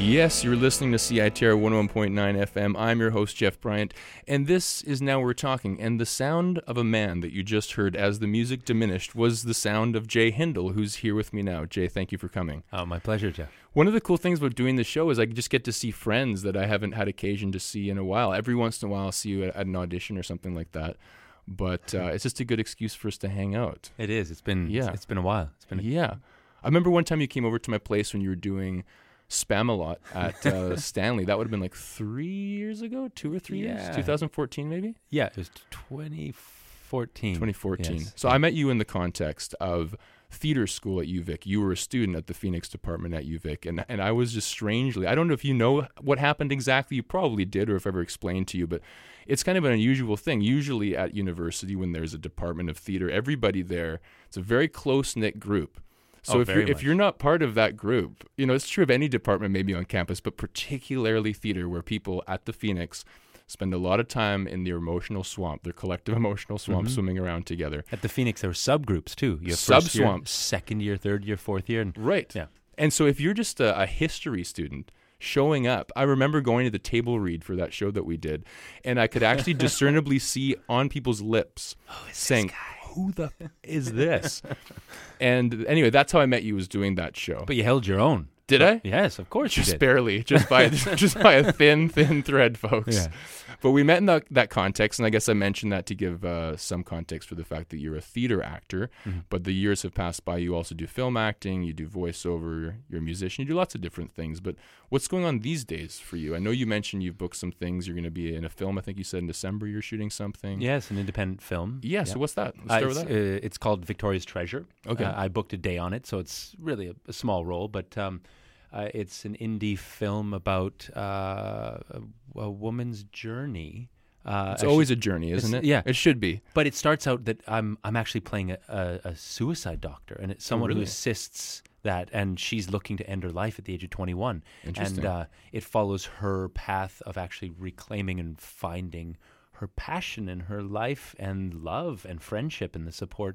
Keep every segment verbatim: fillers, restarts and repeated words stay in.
Yes, you're listening to C I T R one oh one point nine F M. I'm your host, Jeff Bryant, and this is Now We're Talking. And the sound of a man that you just heard as the music diminished was the sound of Jay Hindle, who's here with me now. Jay, thank you for coming. Oh, my pleasure, Jeff. One of the cool things about doing the show is I just get to see friends that I haven't had occasion to see in a while. Every once in a while, I'll see you at, at an audition or something like that. But uh, it's just a good excuse for us to hang out. It is. It's been. Yeah. It's, it's been a while. It's been. A- yeah. I remember one time you came over to my place when you were doing Spam-A-Lot at uh, Stanley. That would have been like three years ago, two or three yeah. years, twenty fourteen maybe? Yeah, it was twenty fourteen. twenty fourteen. Yes. So I met you in the context of theater school at U Vic. You were a student at the Phoenix department at U Vic, and and I was just strangely, I don't know if you know what happened exactly. You probably did, or if ever explained to you, but it's kind of an unusual thing. Usually at university, when there's a department of theater, everybody there, it's a very close-knit group. So oh, if you're much. if you're not part of that group, you know, it's true of any department maybe on campus, but particularly theater, where people at the Phoenix spend a lot of time in their emotional swamp, their collective emotional swamp, mm-hmm. swimming around together. At the Phoenix, there were subgroups too. You have Sub first year, swamps, second year, third year, fourth year, and right. Yeah. And so if you're just a, a history student showing up, I remember going to the table read for that show that we did, and I could actually discernibly see on people's lips oh, saying, who the f- is this? And anyway, that's how I met you, was doing that show. But you held your own. Did I? Yes, of course just you did. barely, just by just by a thin, thin thread, folks. Yeah. But we met in that, that context, and I guess I mentioned that to give uh, some context for the fact that you're a theater actor, mm-hmm. but the years have passed by. You also do film acting, you do voiceover, you're a musician, you do lots of different things. But what's going on these days for you? I know you mentioned you've booked some things. You're going to be in a film. I think you said in December you're shooting something. Yes, an independent film. Yeah, yeah. So what's that? Let's uh, start it's, with that. Uh, it's called Victoria's Treasure. Okay. Uh, I booked a day on it, so it's really a, a small role, but um, uh, it's an indie film about uh, a, a woman's journey. Uh, it's always a journey, isn't it? Yeah, it should be. But it starts out that I'm I'm actually playing a, a, a suicide doctor, and it's someone oh, really? who assists that, and she's looking to end her life at the age of twenty-one. Interesting. And uh, it follows her path of actually reclaiming and finding her passion in her life and love and friendship and the support.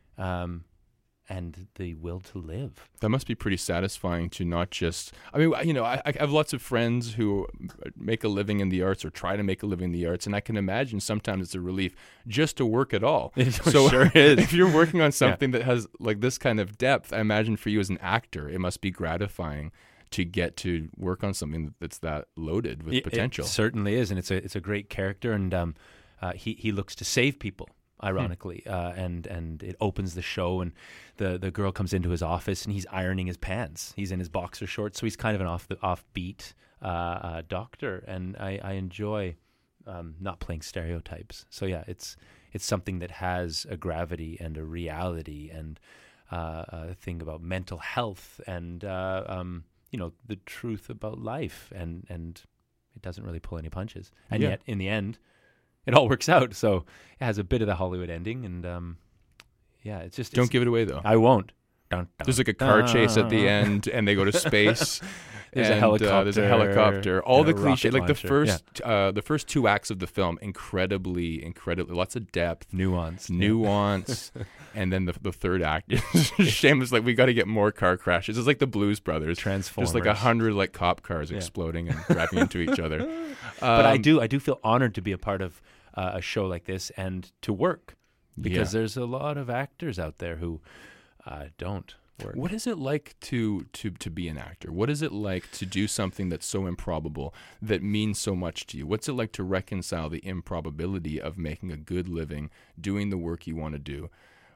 Um, and the will to live. That must be pretty satisfying to not just, I mean, you know, I, I have lots of friends who make a living in the arts or try to make a living in the arts, and I can imagine sometimes it's a relief just to work at all. It so sure is. If you're working on something yeah. that has like this kind of depth, I imagine for you as an actor, it must be gratifying to get to work on something that's that loaded with it, potential. It certainly is, and it's a it's a great character, and um, uh, he, he looks to save people. Ironically, hmm. uh, and and it opens the show, and the, the girl comes into his office, and he's ironing his pants. He's in his boxer shorts, so he's kind of an off the offbeat uh, uh, doctor, and I, I enjoy um, not playing stereotypes. So yeah, it's it's something that has a gravity and a reality, and uh, a thing about mental health, and uh, um, you know, the truth about life, and and it doesn't really pull any punches, and yeah. yet in the end, it all works out. So it has a bit of the Hollywood ending, and um, yeah, it's just... Don't it's, give it away, though. I won't. Dun, dun, there's like a car dun, chase at the end, and they go to space. There's and, a helicopter. Uh, there's a helicopter. All the a cliche, like launcher. the first, yeah. uh, the first two acts of the film, incredibly, incredibly, lots of depth, nuance, nuance, and then the the third act is shameless. Like we got to get more car crashes. It's like the Blues Brothers, Transformers, just like a hundred like cop cars yeah. exploding and driving into each other. Um, but I do, I do feel honored to be a part of uh, a show like this and to work, because yeah. there's a lot of actors out there who uh, don't. Work. What is it like to, to to be an actor? What is it like to do something that's so improbable that means so much to you? What's it like to reconcile the improbability of making a good living, doing the work you want to do,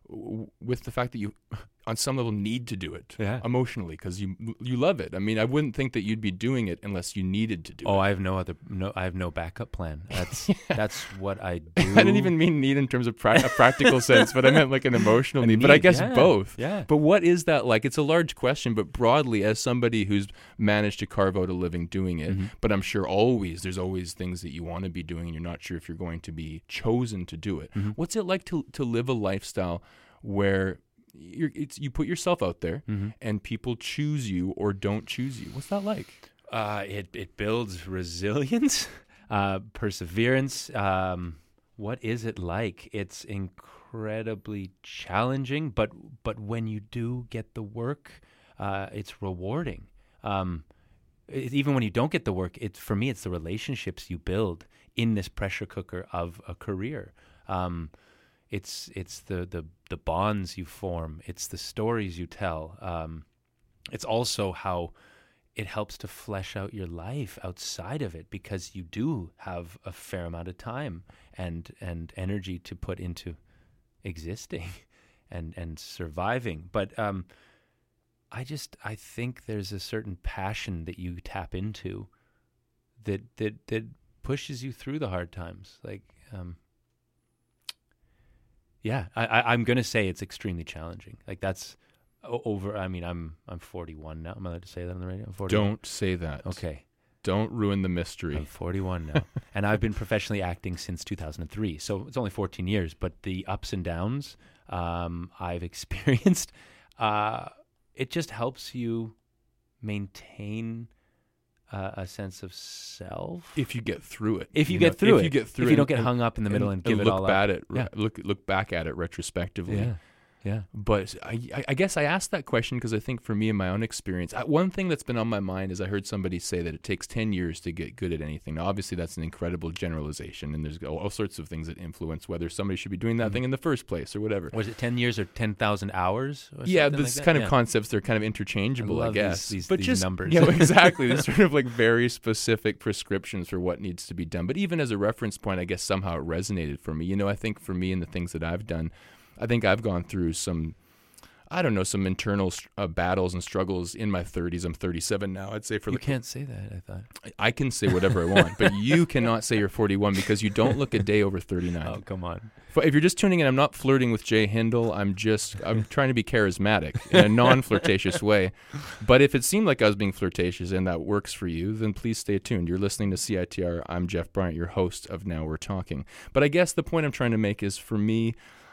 w- with the fact that you, on some level, need to do it yeah. emotionally because you you love it? I mean, I wouldn't think that you'd be doing it unless you needed to do oh, it. Oh, I have no other, no, I have no backup plan. That's yeah. that's what I do. I didn't even mean need in terms of pra- a practical sense, but I meant like an emotional need. need. But I guess yeah. both. Yeah. But what is that like? It's a large question, but broadly, as somebody who's managed to carve out a living doing it, mm-hmm. but I'm sure always there's always things that you want to be doing, and you're not sure if you're going to be chosen to do it. Mm-hmm. What's it like to to live a lifestyle where You're, it's, you put yourself out there, mm-hmm. and people choose you or don't choose you? What's that like? Uh, it it builds resilience, uh, perseverance. Um, what is it like? It's incredibly challenging, but but when you do get the work, uh, it's rewarding. Um, it, even when you don't get the work, it for me, it's the relationships you build in this pressure cooker of a career. Um, it's it's the, the the bonds you form. It's the stories you tell. Um, it's also how it helps to flesh out your life outside of it, because you do have a fair amount of time and and energy to put into existing and and surviving. But um, I just I think there's a certain passion that you tap into that that that pushes you through the hard times. Like, um, yeah, I, I I'm gonna say it's extremely challenging. Like that's o- over. I mean, I'm I'm forty-one now. Am I allowed to say that on the radio? I'm forty-one. Don't say that. Okay. Don't ruin the mystery. I'm forty-one now, and I've been professionally acting since two thousand three. So it's only fourteen years, but the ups and downs um, I've experienced, uh, it just helps you maintain uh, a sense of self. If you get through it. If you, you get know, through if it. you get through if it you don't get and, hung up in the middle and, and give look it all at up. it, Yeah. look look back at it retrospectively. Yeah. Yeah. But I, I guess I asked that question because I think for me in my own experience, I, one thing that's been on my mind is I heard somebody say that it takes ten years to get good at anything. Now, obviously, that's an incredible generalization, and there's all, all sorts of things that influence whether somebody should be doing that mm-hmm. thing in the first place or whatever. Was it ten years or ten thousand hours? Or yeah, this like kind yeah. of concepts, they're kind of interchangeable, I, I guess. These, these, but these just numbers. You know, exactly. There's sort of like very specific prescriptions for what needs to be done. But even as a reference point, I guess somehow it resonated for me. You know, I think for me and the things that I've done, I think I've gone through some I don't know, some internal uh, battles and struggles in my thirties. I'm thirty-seven now. I'd say for you like, can't say that. I thought I can say whatever I want, but you cannot say you're forty-one because you don't look a day over thirty-nine. Oh, come on. If you're just tuning in, I'm not flirting with Jay Hindle. I'm just I'm trying to be charismatic in a non-flirtatious way. But if it seemed like I was being flirtatious and that works for you, then please stay tuned. You're listening to C I T R. I'm Jeff Bryant, your host of Now We're Talking. But I guess the point I'm trying to make is for me,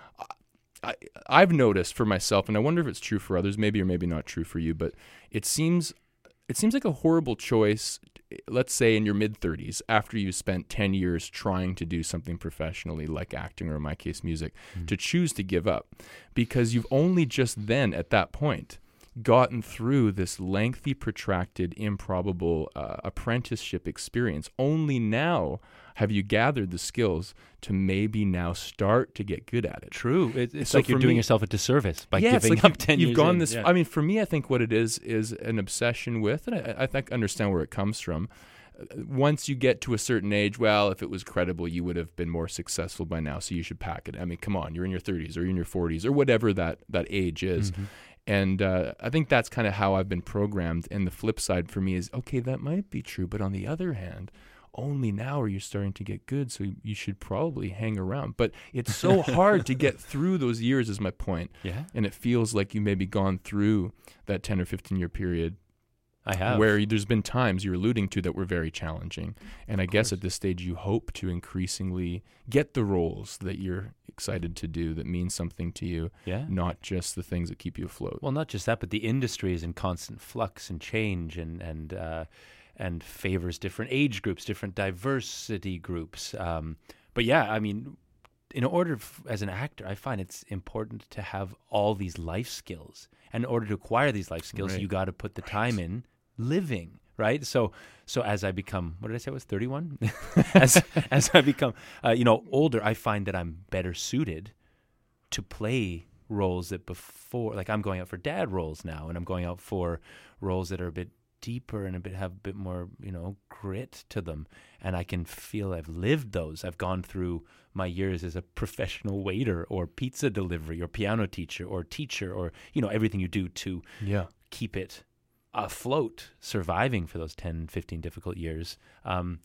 I, I've noticed for myself, and I wonder if it's true for others, maybe or maybe not true for you, but it seems it seems like a horrible choice, let's say in your mid-thirties, after you spent ten years trying to do something professionally like acting or in my case music, mm. to choose to give up because you've only just then at that point gotten through this lengthy, protracted, improbable uh, apprenticeship experience. Only now have you gathered the skills to maybe now start to get good at it. True. It, it's so like you're doing me, yourself a disservice by yeah, giving it's like up you, ten you've years gone in. this. Yeah. I mean, for me, I think what it is is an obsession with, and I, I think I understand where it comes from. Once you get to a certain age, well, if it was credible, you would have been more successful by now, so you should pack it. I mean, come on, you're in your thirties or you're in your forties or whatever that, that age is. Mm-hmm. And uh, I think that's kind of how I've been programmed. And the flip side for me is, okay, that might be true. But on the other hand, only now are you starting to get good, so you should probably hang around. But it's so hard to get through those years is my point. Yeah. And it feels like you maybe gone through that ten or fifteen year period. I have. Where there's been times you're alluding to that were very challenging. And I guess at this stage you hope to increasingly get the roles that you're excited to do that mean something to you, yeah. not just the things that keep you afloat. Well, not just that, but the industry is in constant flux and change and, and, uh, and favors different age groups, different diversity groups. Um, but yeah, I mean, in order, f- as an actor, I find it's important to have all these life skills. And in order to acquire these life skills, right. you got to put the right. time in living, right? So, so as I become, what did I say? I was thirty-one. as as I become, uh, you know, older, I find that I'm better suited to play roles that before, like I'm going out for dad roles now, and I'm going out for roles that are a bit deeper and a bit have a bit more, you know, grit to them, and I can feel I've lived those. I've gone through my years as a professional waiter or pizza delivery or piano teacher or teacher or, you know, everything you do to yeah. keep it afloat, surviving for those ten, fifteen difficult years. Um,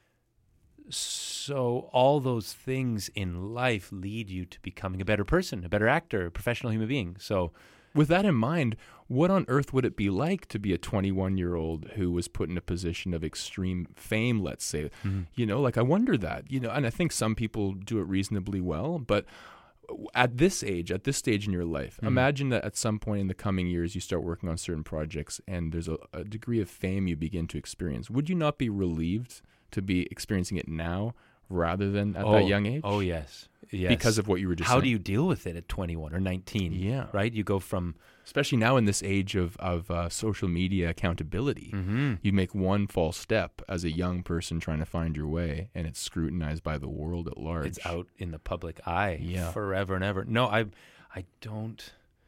so all those things in life lead you to becoming a better person, a better actor, a professional human being. So with that in mind, what on earth would it be like to be a twenty-one-year-old who was put in a position of extreme fame, let's say? Mm-hmm. You know, like I wonder that, you know, and I think some people do it reasonably well, but at this age, at this stage in your life, mm-hmm. imagine that at some point in the coming years, you start working on certain projects and there's a, a degree of fame you begin to experience. Would you not be relieved to be experiencing it now rather than at oh, that young age? Oh, yes. Yes. Because of what you were just How saying. do you deal with it at twenty-one or nineteen? Yeah. Right? You go from... Especially now in this age of, of uh, social media accountability. Mm-hmm. You make one false step as a young person trying to find your way, and it's scrutinized by the world at large. It's out in the public eye Yeah. forever and ever. No, I, I don't...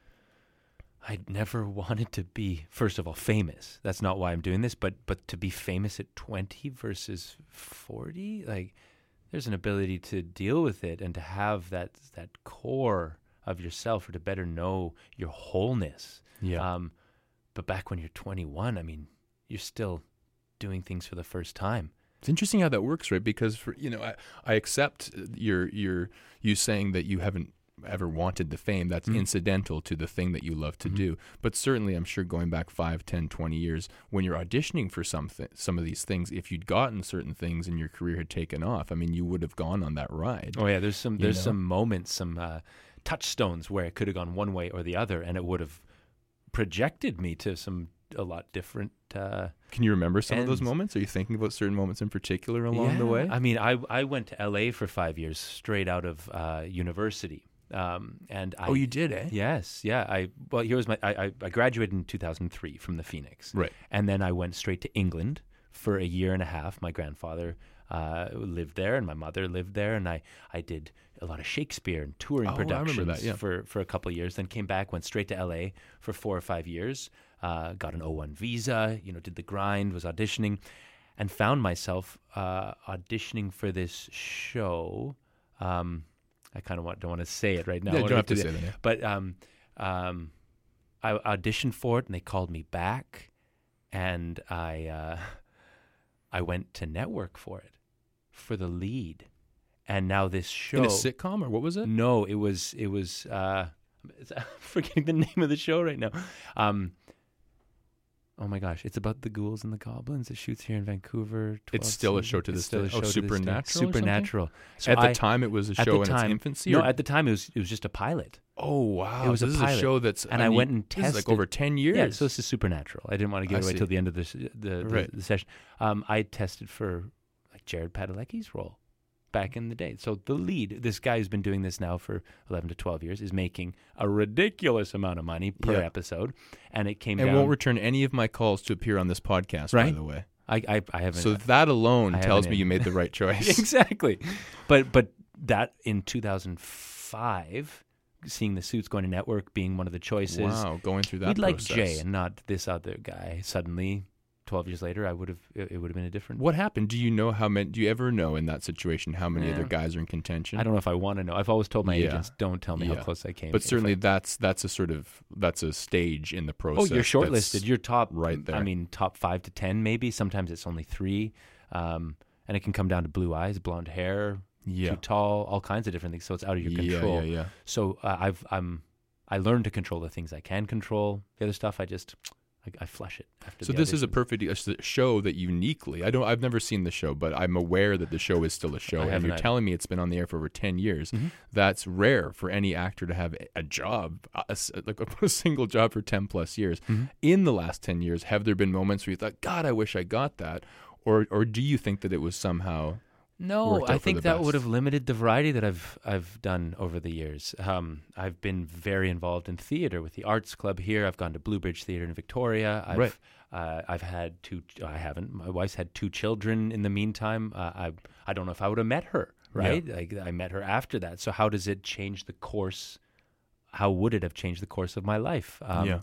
I never wanted to be, first of all, famous. That's not why I'm doing this, but but to be famous at twenty versus forty, like... There's an ability to deal with it and to have that that core of yourself, or to better know your wholeness. Yeah. Um, but back when you're twenty-one, I mean, you're still doing things for the first time. It's interesting how that works, right? Because for you know, I, I accept your your you saying that you haven't ever wanted the fame. That's Mm. incidental to the thing that you love to Mhm. do. But certainly, I'm sure going back five, ten, twenty years, when you're auditioning for something, some of these things, if you'd gotten certain things and your career had taken off, I mean, you would have gone on that ride. Oh yeah, there's some You there's know? some moments, some uh, touchstones where it could have gone one way or the other, and it would have projected me to some a lot different. Uh, Can you remember some of those ends. moments? Are you thinking about certain moments in particular along the yeah, way? I mean, I I went to L A for five years straight out of uh, university, um, and I oh, you did, eh? Yes, yeah. I well, here was my. I, I I graduated in two thousand three from the Phoenix, Right. and then I went straight to England for a year and a half. My grandfather uh, lived there, and my mother lived there, and I I did a lot of Shakespeare and touring Oh, I remember productions that, yeah. for for a couple of years. Then came back, went straight to L A for four or five years. Uh, got an O one visa. You know, did the grind, was auditioning, and found myself uh, auditioning for this show. Um, I kind of want, don't want to say it right now. Yeah, I you wanna don't have do to that. say that. Yeah. But um, um, I auditioned for it, and they called me back, and I uh, I went to network for it, for the lead, and now this show. In a sitcom, or what was it? No, it was it was. Uh, I'm forgetting the name of the show right now. Um, oh my gosh, it's about the ghouls and the goblins. It shoots here in Vancouver. It's still a seasons. show to It's this still day. a show Oh, to this day. Supernatural or something? Supernatural. So At the I- time, it was a at show the in time- its infancy? No, or- at the time it was it was just a pilot. Oh, wow. It was So a this pilot. is a show that's... And I mean, went and this is like tested- over ten years. Yeah, so this is Supernatural. I didn't want to give I it away see. till the end of this, the the, Right. the session. Um, I tested for like Jared Padalecki's role back in the day. So the lead, this guy who's been doing this now for eleven to twelve years, is making a ridiculous amount of money per Yeah. episode, and it came And down. won't return any of my calls to appear on this podcast, by Right? the way. I I, I haven't. So that alone I tells haven't me in- you made the right choice. exactly, but but that in two thousand five, seeing the Suits going to network being one of the choices. Wow, going through that We'd like process. Jay and not this other guy. Suddenly, twelve years later, I would have it, it would have been a different. What happened? Do you know how many? Do you ever know in that situation how many Yeah. other guys are in contention? I don't know if I want to know. I've always told my Yeah. agents, don't tell me Yeah. how close I came. But If certainly I- that's that's a sort of that's a stage in the oh, process. you're that's shortlisted. You're top right there. I mean, top five to ten, maybe. Sometimes it's only three, um, and it can come down to blue eyes, blonde hair, yeah, too tall, all kinds of different things. So it's out of your yeah, control. yeah, yeah. So uh, I've I'm I learned to control the things I can control. The other stuff, I just I, I flush it after. So the this is a auditions. perfect a s- show that uniquely. I don't. I've never seen the show, but I'm aware that the show is still a show. I And haven't you're either. telling me it's been on the air for over ten years. Mhm. That's rare for any actor to have a- a job, a, s- like a single job for ten plus years. Mhm. In the last ten years, have there been moments where you thought, "God, I wish I got that," or or do you think that it was somehow? No, worked out I for think the that would best? have limited the variety that I've I've done over the years. Um, I've been very involved in theater with the Arts Club here. I've gone to Bluebridge Theater in Victoria. I've, Right. Uh, I've had two. I haven't. My wife's had two children in the meantime. Uh, I I don't know if I would have met her. Right. Like, I met her after that. So how does it change the course? How would it have changed the course of my life? Um, Yeah.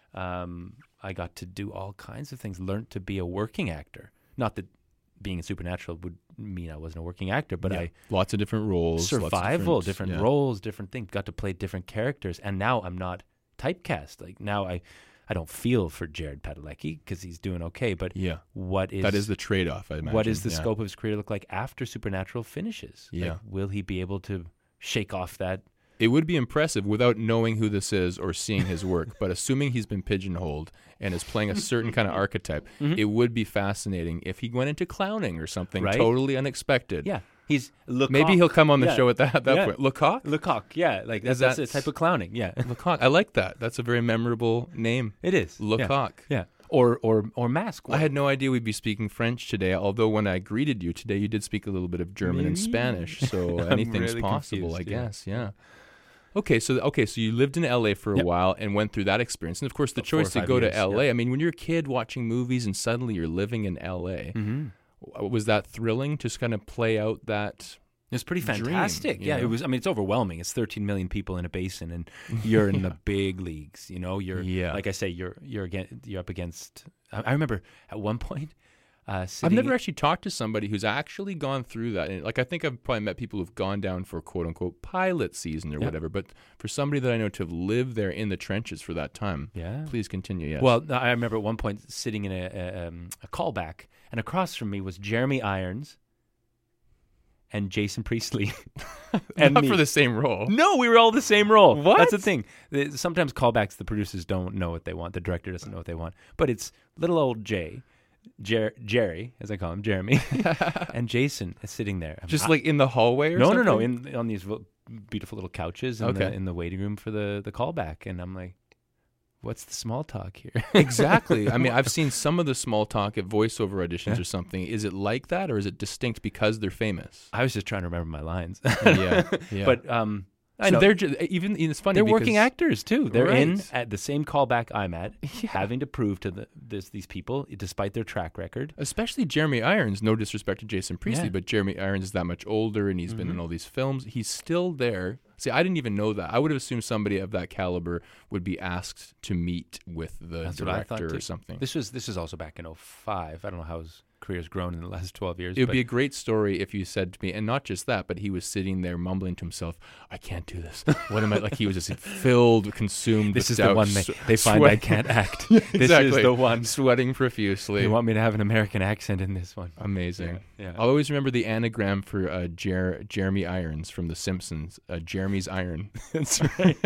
Um, I got to do all kinds of things. Learned to be a working actor. Not that being in Supernatural would mean I wasn't a working actor, but Yeah. I lots of different roles, lots of survival, different, yeah. roles, different things. Got to play different characters, and now I'm not typecast. Like now, I, I don't feel for Jared Padalecki because he's doing okay. But Yeah, what is that is the trade-off. I imagine. what is the yeah. scope of his career look like after Supernatural finishes? Yeah. Like, will he be able to shake off that? It would be impressive without knowing who this is or seeing his work, but assuming he's been pigeonholed and is playing a certain kind of archetype, Mhm. it would be fascinating if he went into clowning or something Right? totally unexpected. Yeah, he's Lecoq. Maybe he'll come on the Yeah. show at that, at that Yeah. point. Lecoq? Lecoq. Yeah, like Is that's, that's that- a type of clowning. Yeah, Lecoq. I like that. That's a very memorable name. it is. Yeah. Lecoq. Yeah. or or or mask work. I had no idea we'd be speaking French today, although when I greeted you today, you did speak a little bit of German and Maybe. Spanish, so I'm anything's really possible, confused, I yeah. guess, yeah. Okay, so okay, so you lived in L A for a Yep. while and went through that experience. And of course, the About four or choice to five go years, to L A, yeah. I mean, when you're a kid watching movies and suddenly you're living in L A, Mm-hmm. w- was that thrilling to just kind of play out that It's pretty dream, fantastic. you yeah, know? it was. I mean, it's overwhelming. It's thirteen million people in a basin, and you're in the big leagues. You know, you're Yeah. like I say, you're you're again, you're up against. I, I remember at one point, uh, I've sitting, never actually talked to somebody who's actually gone through that. And like, I think I've probably met people who've gone down for quote unquote pilot season or Yeah. whatever. But for somebody that I know to have lived there in the trenches for that time, Yeah. please continue. Yes. Well, I remember at one point sitting in a, a, um, a callback, and across from me was Jeremy Irons and Jason Priestley. and not me. for the same role. No, we were all the same role. What? That's the thing. The- Sometimes callbacks, the producers don't know what they want. The director doesn't know what they want. But it's little old Jay, Jer- Jerry, as I call him, Jeremy, and Jason is sitting there. Just I- like in the hallway or no, something? no, no, in on these l- beautiful little couches in, the, Okay. in the waiting room for the, the callback. And I'm like, what's the small talk here? Exactly. I mean, I've seen some of the small talk at voiceover auditions Yeah. or something. Is it like that, or is it distinct because they're famous? I was just trying to remember my lines. yeah, yeah. But um, I so know. they're ju- even. It's funny. They're because, working actors too. They're in Right. at the same callback I'm at, Yeah. having to prove to the, this, these people, despite their track record. Especially Jeremy Irons. No disrespect to Jason Priestley, Yeah. but Jeremy Irons is that much older, and he's been in Mhm. all these films. He's still there. See, I didn't even know that. I would have assumed somebody of that caliber would be asked to meet with the That's what I thought, director too. or something. This was this was also back in oh five. I don't know how his career's grown in the last twelve years. It would but be a great story if you said to me, and not just that, but he was sitting there mumbling to himself, "I can't do this. What am I like?" He was just filled, consumed. this with is the doubt, one they, swe- they find I sweating- can't act. exactly. This is the one. Sweating profusely. They want me to have an American accent in this one. Amazing. Yeah. I'll always remember the anagram for uh, Jer- Jeremy Irons from The Simpsons. Uh, Jeremy's Iron. That's right.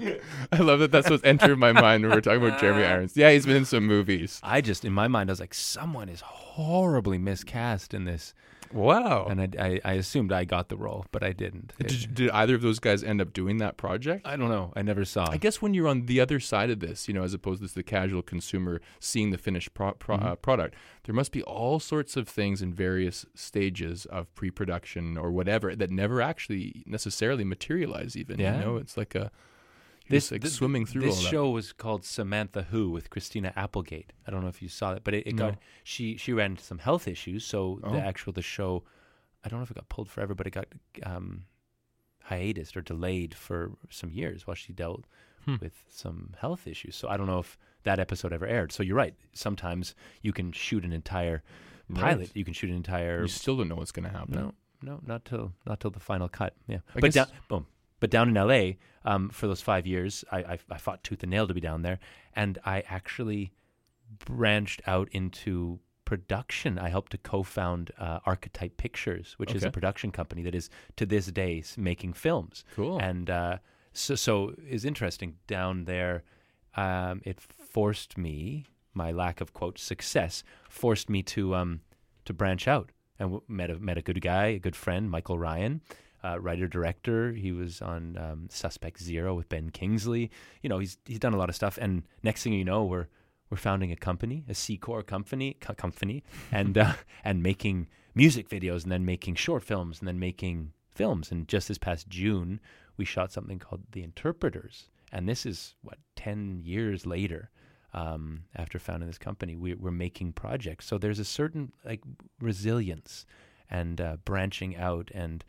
I love that. That's what's entered my mind when we're talking about Jeremy Irons. Yeah, he's been in some movies. I just, in my mind, I was like, someone is horribly miscast in this. Wow. And I, I, I assumed I got the role, but I didn't. It- Did, did either of those guys end up doing that project? I don't know. I never saw. I guess when you're on the other side of this, you know, as opposed to the casual consumer seeing the finished pro- pro- Mhm. uh, product, there must be all sorts of things in various stages of pre-production or whatever that never actually necessarily materialize. Even Yeah. you know, it's like a you're This just, like th- swimming through This all that. show was called Samantha Who with Christina Applegate. I don't know if you saw it, but it, it No. got she she ran into some health issues. So Oh. the actual the show, I don't know if it got pulled forever, but it got um, hiatus or delayed for some years while she dealt Hmm. with some health issues. So I don't know if that episode ever aired. So you're right. Sometimes you can shoot an entire pilot. Right. You can shoot an entire You still don't know what's going to happen. no, no, not till not till the final cut. Yeah, I but guess- down, boom. But down in L A, um, for those five years, I, I I fought tooth and nail to be down there, and I actually branched out into production. I helped to co-found uh, Archetype Pictures, which is a Okay. production company that is to this day s- making films. Cool. And uh, so, so is interesting down there. Um, it forced me, my lack of quote success, forced me to um, to branch out, and w- met a met a good guy, a good friend, Michael Ryan, uh, writer director. He was on um, Suspect Zero with Ben Kingsley. You know, he's he's done a lot of stuff. And next thing you know, we're we're founding a company, a C Corp company, co- company, and uh, and making music videos, and then making short films, and then making films. And just this past June, we shot something called The Interpreters. And this is, what, ten years later, um, after founding this company, we, we're making projects. So there's a certain, like, resilience and uh, branching out and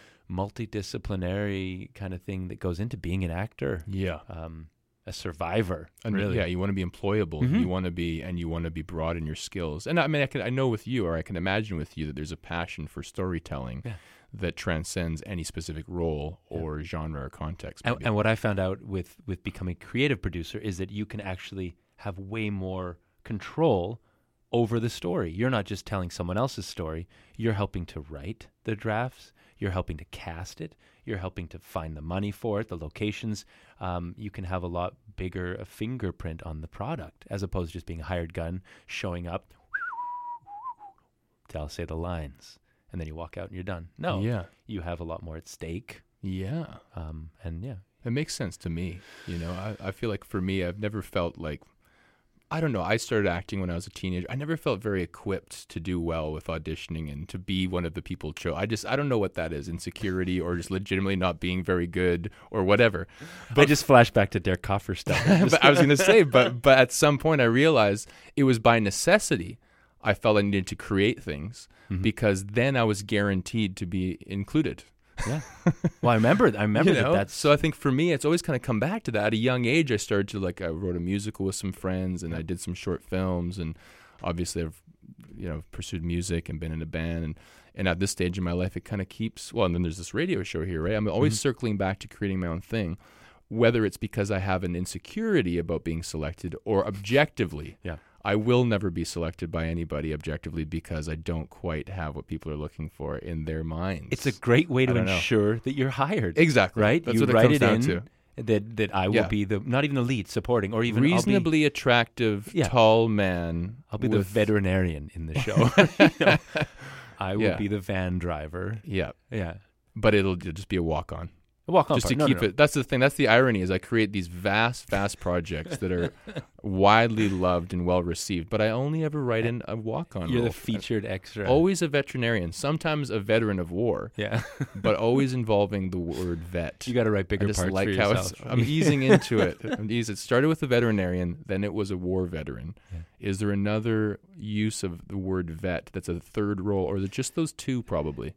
multidisciplinary kind of thing that goes into being an actor, yeah. um, a survivor, And really. yeah, you want to be employable. Mhm. You want to be, and you want to be broad in your skills. And I mean, I can, I know with you, or I can imagine with you, that there's a passion for storytelling Yeah. that transcends any specific role Yeah. or genre or context. And, maybe. and what I found out with, with becoming a creative producer is that you can actually have way more control over the story. You're not just telling someone else's story. You're helping to write the drafts. You're helping to cast it. You're helping to find the money for it, the locations. Um, you can have a lot bigger a fingerprint on the product as opposed to just being a hired gun, showing up, to say the lines, and then you walk out and you're done. No, yeah, you have a lot more at stake. yeah. Um, and yeah, It makes sense to me. You know, I, I feel like for me, I've never felt like I don't know. I started acting when I was a teenager. I never felt very equipped to do well with auditioning and to be one of the people chose. I just, I don't know what that is, insecurity or just legitimately not being very good or whatever. But I just flashed back to Derek Coffer stuff. But I was going to say, but but at some point I realized it was by necessity. I felt I needed to create things mm-hmm. because then I was guaranteed to be included. Yeah. Well, I remember. I remember you know? that. That's so. I think for me, it's always kind of come back to that. At a young age, I started to like. I wrote a musical with some friends, and I did some short films, and obviously, I've you know pursued music and been in a band, and and at this stage in my life, it kind of keeps. Well, and then there's this radio show here, right? I'm always mm-hmm. circling back to creating my own thing, whether it's because I have an insecurity about being selected or objectively. Yeah. I will never be selected by anybody objectively because I don't quite have what people are looking for in their minds. It's a great way to I don't know. ensure that you're hired. Exactly. Right? That's you what it write comes it down in to. that that I will Yeah. be the not even the lead, supporting, or even I'll Reasonably be, attractive, Yeah. tall man. I'll be with, the veterinarian in the show. You know, I will Yeah. be the van driver. Yeah, Yeah. but it'll just be a walk on. Walk on Just to part. No, keep no, no. it. That's the thing. That's the irony. Is I create these vast, vast projects that are widely loved and well received, but I only ever write in a walk on. You're role. the featured extra. Always a veterinarian. Sometimes a veteran of war. Yeah. But always involving the word vet. You got to write bigger I just parts like for how yourself. it's, I'm easing into it. I'm easing. It started with a veterinarian, then it was a war veteran. Yeah. Is there another use of the word vet that's a third role, or is it just those two? Probably.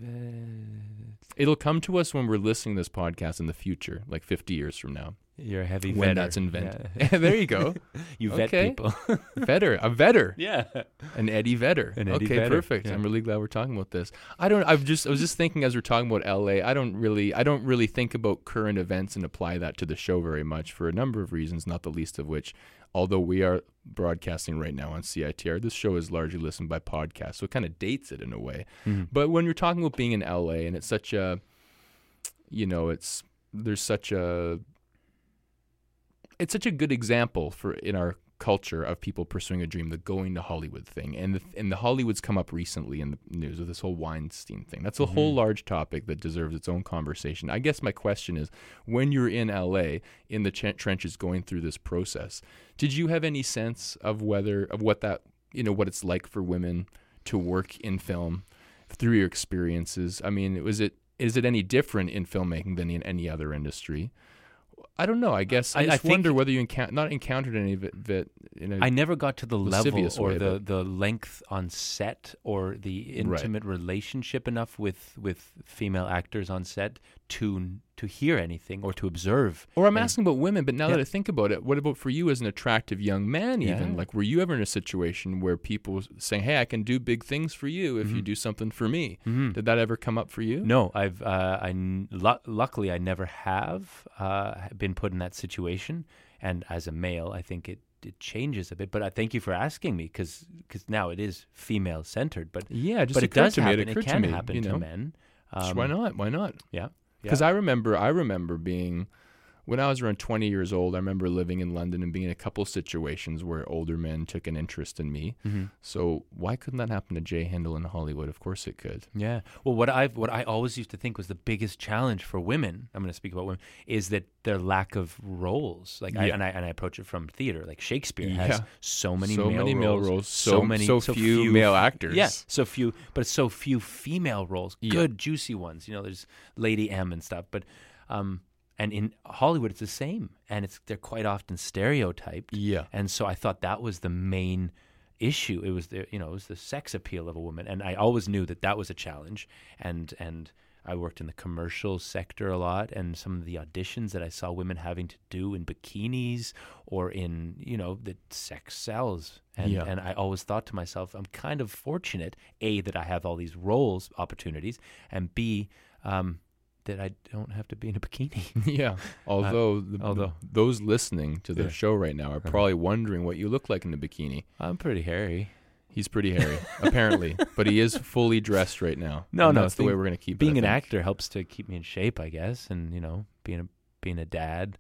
It'll come to us when we're listening to this podcast in the future, like fifty years from now. You're a heavy When vetter. that's invented. Yeah. There you go. You vet Okay. people. Vetter, a vetter. Yeah. An Eddie Vedder. An Eddie okay, Vedder, perfect. yeah. I'm really glad we're talking about this. I don't. I've just. I was just thinking as we're talking about L A. I don't really. I don't really think about current events and apply that to the show very much for a number of reasons. Not the least of which, although we are broadcasting right now on C I T R, this show is largely listened by podcast, so it kind of dates it in a way. Mhm. But when you're talking about being in L A, and it's such a, you know, it's there's such a. It's such a good example for in our culture of people pursuing a dream, the going to Hollywood thing. And the, and the Hollywood's come up recently in the news with this whole Weinstein thing. That's a Mm-hmm. whole large topic that deserves its own conversation. I guess my question is, when you're in L A, in the ch- trenches going through this process, did you have any sense of whether, of what that, you know, what it's like for women to work in film through your experiences? I mean, was it, is it any different in filmmaking than in any other industry? I don't know. I guess I, I- I just think- wonder whether you encou- not encountered any of it that in a I never got to the level lascivious or way, the, but- the length on set or the intimate relationship enough with, with female actors on set to to hear anything or to observe. Or I'm any- asking about women, but now Yeah. that I think about it, what about for you as an attractive young man even? Yeah. Like, were you ever in a situation where people saying, hey, I can do big things for you if you do something for me? Mhm. Did that ever come up for you? No, I've uh, I n- lu- luckily I never have uh, been put in that situation, and as a male, I think it, it changes a bit. But I thank you for asking me because now it is female centered, but Yeah, it just but it occurred does to me. happen. It It, occurred can to me. happen you know? to men. Just Um, why not? Why not? Yeah, Because yeah. I remember, I remember being, when I was around twenty years old, I remember living in London and being in a couple situations where older men took an interest in me. Mhm. So why couldn't that happen to Jay Handel in Hollywood? Of course it could. Yeah. Well, what I've what I always used to think was the biggest challenge for women. I'm going to speak about women is that their lack of roles. Like, I, Yeah. and I and I approach it from theater. Like Shakespeare Yeah. has so many so male many roles, male roles, so, many, so, few, male actors. Yeah, so few, but it's so few female roles. Yeah. Good, juicy ones. You know, there's Lady M and stuff. But, um, and in Hollywood, it's the same, and it's they're quite often stereotyped. Yeah. And so I thought that was the main issue. It was the you know it was the sex appeal of a woman, and I always knew that that was a challenge. And and I worked in the commercial sector a lot, and some of the auditions that I saw women having to do in bikinis or in you know that sex sells. And Yeah. and I always thought to myself, I'm kind of fortunate, A, that I have all these roles opportunities, and B, um, that I don't have to be in a bikini. Yeah. Although, the, although- those listening to the Yeah. show right now are probably wondering what you look like in the bikini. I'm pretty hairy. He's pretty hairy, apparently, but he is fully dressed right now. No, and no, that's the think- way we're going to keep Being it. an I think. actor helps to keep me in shape, I guess, and you know, being a being a dad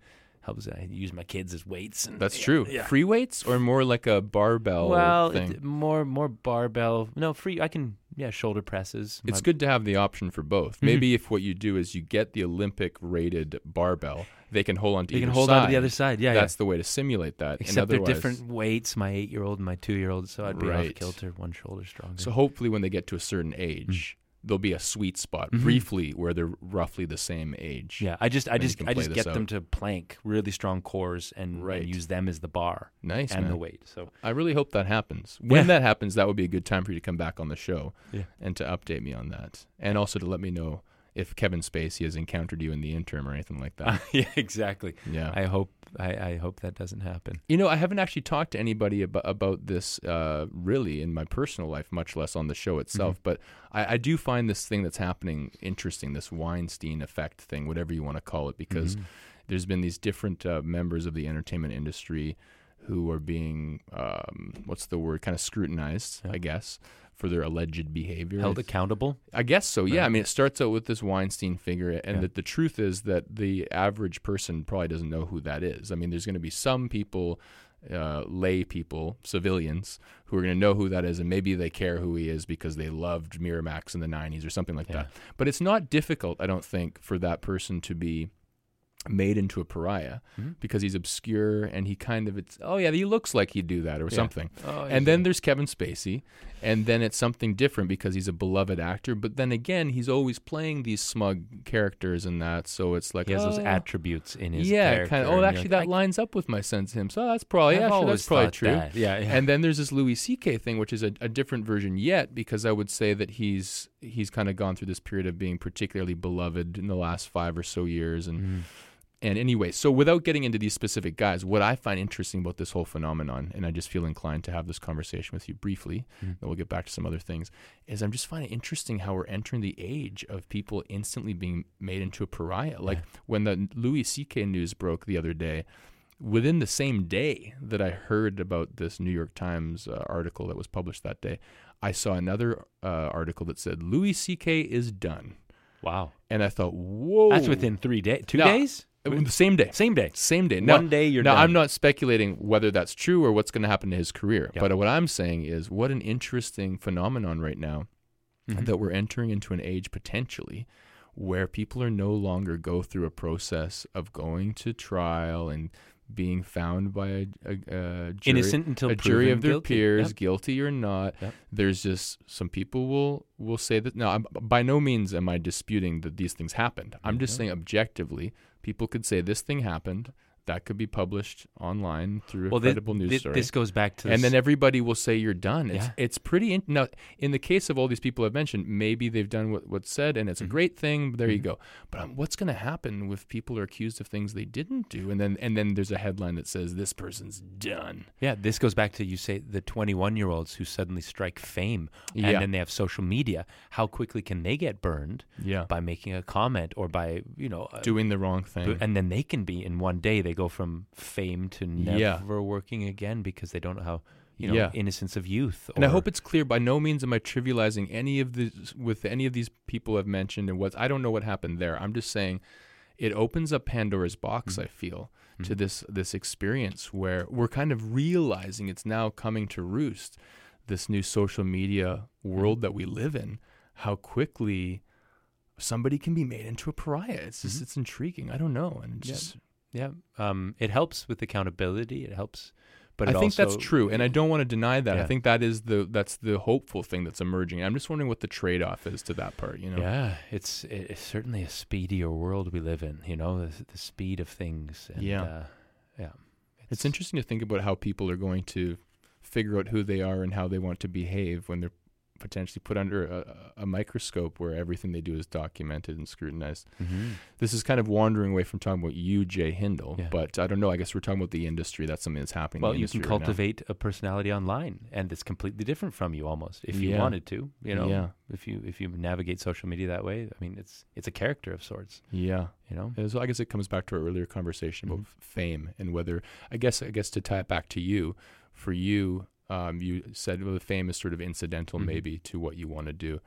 helps. I use my kids as weights. And, That's yeah, true. Yeah. Free weights or more like a barbell Well, thing? it, more more barbell. No, free. I can yeah shoulder presses. It's My- good to have the option for both. Mhm. Maybe if what you do is you get the Olympic rated barbell, they can hold on to You either can hold side. on to the other side. Yeah, That's yeah. the way to simulate that. And Except they're otherwise- different weights. My eight-year-old and my two-year-old, so I'd be Right. off kilter, one shoulder stronger. So hopefully when they get to a certain age, there'll be a sweet spot Mhm. briefly where they're roughly the same age. yeah, I just I Then you just can I play just this get them out. to plank really strong cores and, Right. and use them as the bar Nice, and man. the weight. So I really hope that happens. When Yeah. that happens, that would be a good time for you to come back on the show Yeah. and to update me on that. And also to let me know if Kevin Spacey has encountered you in the interim or anything like that. yeah, exactly. Yeah. I hope I, I hope that doesn't happen. You know, I haven't actually talked to anybody about, about this uh, really in my personal life, much less on the show itself. Mhm. But I, I do find this thing that's happening interesting, this Weinstein effect thing, whatever you want to call it, because Mhm. there's been these different uh, members of the entertainment industry who are being, um, what's the word, kind of scrutinized, Yeah. I guess, for their alleged behavior. Held It's- accountable. I guess so. Yeah. Right. I mean, it starts out with this Weinstein figure, and Yeah. the, the truth is that the average person probably doesn't know who that is. I mean, there's going to be some people, uh, lay people, civilians, who are going to know who that is, and maybe they care who he is because they loved Miramax in the nineties or something like Yeah. that. But it's not difficult, I don't think, for that person to be made into a pariah Mhm. because he's obscure and he kind of, it's, oh yeah, he looks like he'd do that or Yeah. something. Oh, And then there's Kevin Spacey, and then it's something different because he's a beloved actor. But then again, he's always playing these smug characters and that, so it's like he has those oh, attributes in his yeah, character. kind of. Oh, and you're actually, like, that lines up with my sense of him. So that's probably I've yeah, sure, always that's probably thought true. that. Yeah, yeah. And then there's this Louis C K thing, which is a, a different version yet, because I would say that he's he's kind of gone through this period of being particularly beloved in the last five or so years, and. Mhm. And anyway, so without getting into these specific guys, what I find interesting about this whole phenomenon, and I just feel inclined to have this conversation with you briefly, Mhm. then we'll get back to some other things, is I'm just finding it interesting how we're entering the age of people instantly being made into a pariah. Like Yeah. when the Louis C K news broke the other day, within the same day that I heard about this New York Times uh, article that was published that day, I saw another uh, article that said, Louis C K is done. Wow. And I thought, whoa. That's within three days. Two No, days? The same day. Same day. Same day. Now, One day you're now done. I'm not speculating whether that's true or what's going to happen to his career. Yeah. But what I'm saying is what an interesting phenomenon right now Mhm. that we're entering into an age potentially where people are no longer go through a process of going to trial and being found by a, a, a jury, Innocent until a jury proven of their guilty. peers, Yep. guilty or not. Yep. There's just some people will will say that. Now, I'm, by no means am I disputing that these things happened. I'm just Mhm. saying objectively, people could say this thing happened. That could be published online through a Well, thi- credible news thi- story. this goes back to And this- then everybody will say you're done. It's Yeah. it's pretty. In, now, in the case of all these people I've mentioned, maybe they've done what, what's said, and it's Mhm. a great thing. But there you Mhm. go. But um, what's going to happen if people are accused of things they didn't do, and then and then there's a headline that says this person's done. Yeah, this goes back to you say the twenty-one-year-olds who suddenly strike fame, Yeah. and then they have social media. How quickly can they get burned Yeah, by making a comment or by you know uh, doing the wrong thing. and then they can be in one day they go from fame to never Yeah. working again because they don't know how you know Yeah. innocence of youth. And I or- hope it's clear. By no means am I trivializing any of this with any of these people I've mentioned and what I don't know what happened there. I'm just saying it opens up Pandora's box. Mhm. I feel to Mhm. this this experience where we're kind of realizing it's now coming to roost. This new social media world that we live in, how quickly somebody can be made into a pariah. It's just Mhm. it's intriguing. I don't know, and it's Yeah. just. Yeah, um, it helps with accountability. It helps, but I it think also, that's true, and I don't want to deny that. I Yeah. think that is the that's the hopeful thing that's emerging. I'm just wondering what the trade-off is to that part. You know, Yeah, it's it's certainly a speedier world we live in. You know, the, the speed of things. And, Yeah. uh, yeah. it's interesting to think about how people are going to figure out who they are and how they want to behave when they're potentially put under a, a microscope where everything they do is documented and scrutinized. Mm-hmm. This is kind of wandering away from talking about you, Jay Hindle, Yeah. but I don't know. I guess we're talking about the industry. That's something that's happening. Well, in the you industry can right now. cultivate a personality online, and it's completely different from you almost if you Yeah. wanted to. You know, Yeah. if you if you navigate social media that way, I mean, it's it's a character of sorts. Yeah. You know, And so I guess it comes back to our earlier conversation about Mhm. fame and whether I guess I guess to tie it back to you, for you, um, you said well, the fame is sort of incidental Mhm. maybe to what you want to do,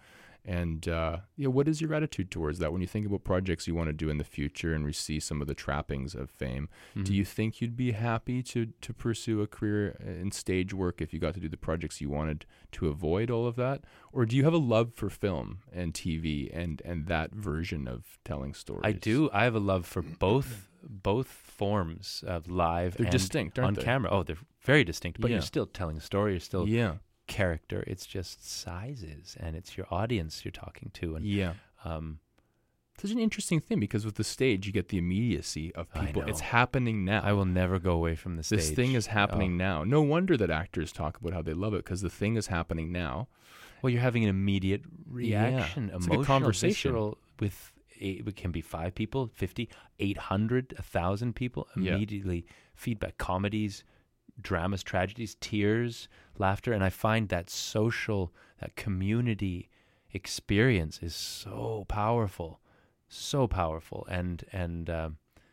And uh, yeah, what is your attitude towards that when you think about projects you want to do in the future and we see some of the trappings of fame? Mm-hmm. Do you think you'd be happy to to pursue a career in stage work if you got to do the projects you wanted to avoid all of that? Or do you have a love for film and T V and, and that version of telling stories? I do. I have a love for both both forms of live they're and distinct, aren't on they? camera. Oh, they're very distinct, but Yeah. you're still telling a story. You're still Yeah. character. It's just sizes, and it's your audience you're talking to. And Yeah. um, Such an interesting thing because with the stage, you get the immediacy of I people. know. It's happening now. I will never go away from the stage. This thing is happening Oh. now. No wonder that actors talk about how they love it because the thing is happening now. Well, you're having an immediate reaction, Yeah. It's emotional, like a conversation. visceral, with a, it can be five people, fifty, eight hundred, a thousand people. Yeah. Immediately feedback, comedies, dramas, tragedies, tears, laughter, and I find that social, that community experience is so powerful, so powerful, and and um,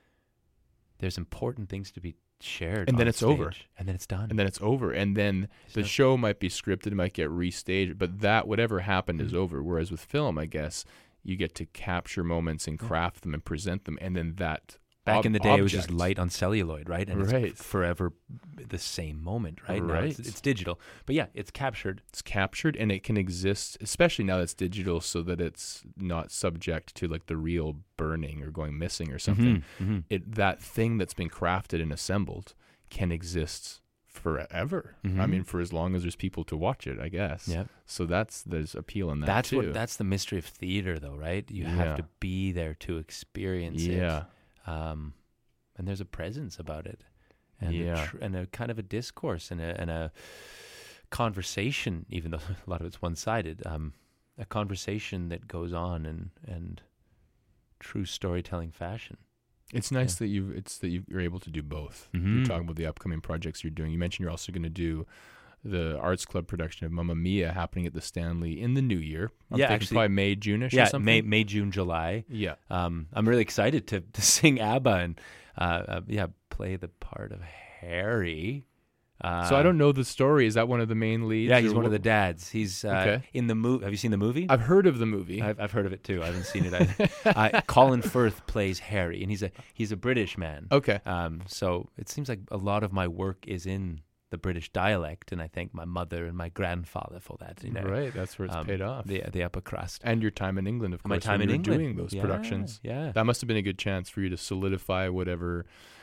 there's important things to be shared, And on then it's stage. over. and then it's done, And then it's over. And then the not- show might be scripted, it might get restaged, but that, whatever happened, is Mhm. over. Whereas with film, I guess, you get to capture moments and Yeah. craft them and present them. And then that Back ob- in the day, it was just object- light on celluloid, right? And Right. it's forever the same moment, right? Now it's, Right. it's digital. But yeah, it's captured. It's captured and it can exist, especially now that it's digital, so that it's not subject to like the real burning or going missing or something. Mhm. It that thing that's been crafted and assembled can exist forever. I Mhm. mean, for as long as there's people to watch it, I guess. Yeah. So that's there's appeal in that That's too. what that's the mystery of theater, though, right? You Yeah. have to be there to experience yeah. it. Um, and there's a presence about it, and Yeah. a tr- and a kind of a discourse and a and a conversation, even though a lot of it's one-sided. Um, a conversation that goes on and and true storytelling fashion. It's nice that you it's that you're able to do both. Mhm. You're talking about the upcoming projects you're doing. You mentioned you're also going to do the Arts Club production of Mamma Mia happening at the Stanley in the new year. I'm Yeah, thinking actually- probably May, June-ish or Yeah, something. May May June July. Yeah. Um, I'm really excited to to sing ABBA and uh, uh, yeah, play the part of Harry. Uh, So I don't know the story. Is that one of the main leads? Yeah, he's or one of the what- dads. He's uh, Okay. in the movie. Have you seen the movie? I've heard of the movie. I've, I've heard of it too. I haven't seen it either. uh, Colin Firth plays Harry, and he's a he's a British man. okay. Um, so it seems like a lot of my work is in the British dialect, and I thank my mother and my grandfather for that. You know, Right. That's where it's um, paid off. the the upper crust. And your time in England, of And my course. time when in you were England doing those Yeah, productions. Yeah. That must have been a good chance for you to solidify whatever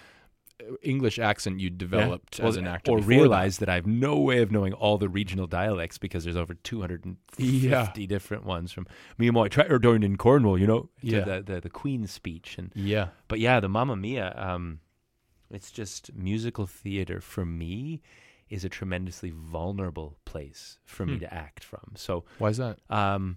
English accent you developed Yeah. as Well, an actor. or before realize that. I have no way of knowing all the regional dialects because there's over two hundred fifty Yeah. different ones from me and my tracker down in Cornwall, you know, to Yeah. the, the the Queen's speech. And that. Yeah. but yeah, the Mamma Mia, um, it's just musical theater for me is a tremendously vulnerable place for me Hmm. to act from. So Why is that? um,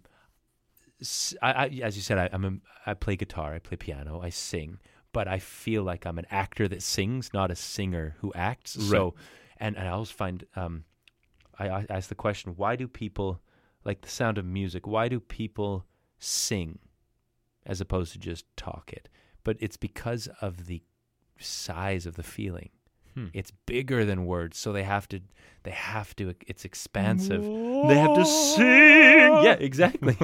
s I I as you said, I, I'm a, I play guitar, I play piano, I sing, but I feel like I'm an actor that sings, not a singer who acts. So, and, and I always find, um, I, I ask the question, why do people, like the sound of music, why do people sing as opposed to just talk it? But it's because of the size of the feeling. Hmm. It's bigger than words, so they have to, they have to, it's expansive. They have to sing. Yeah, exactly.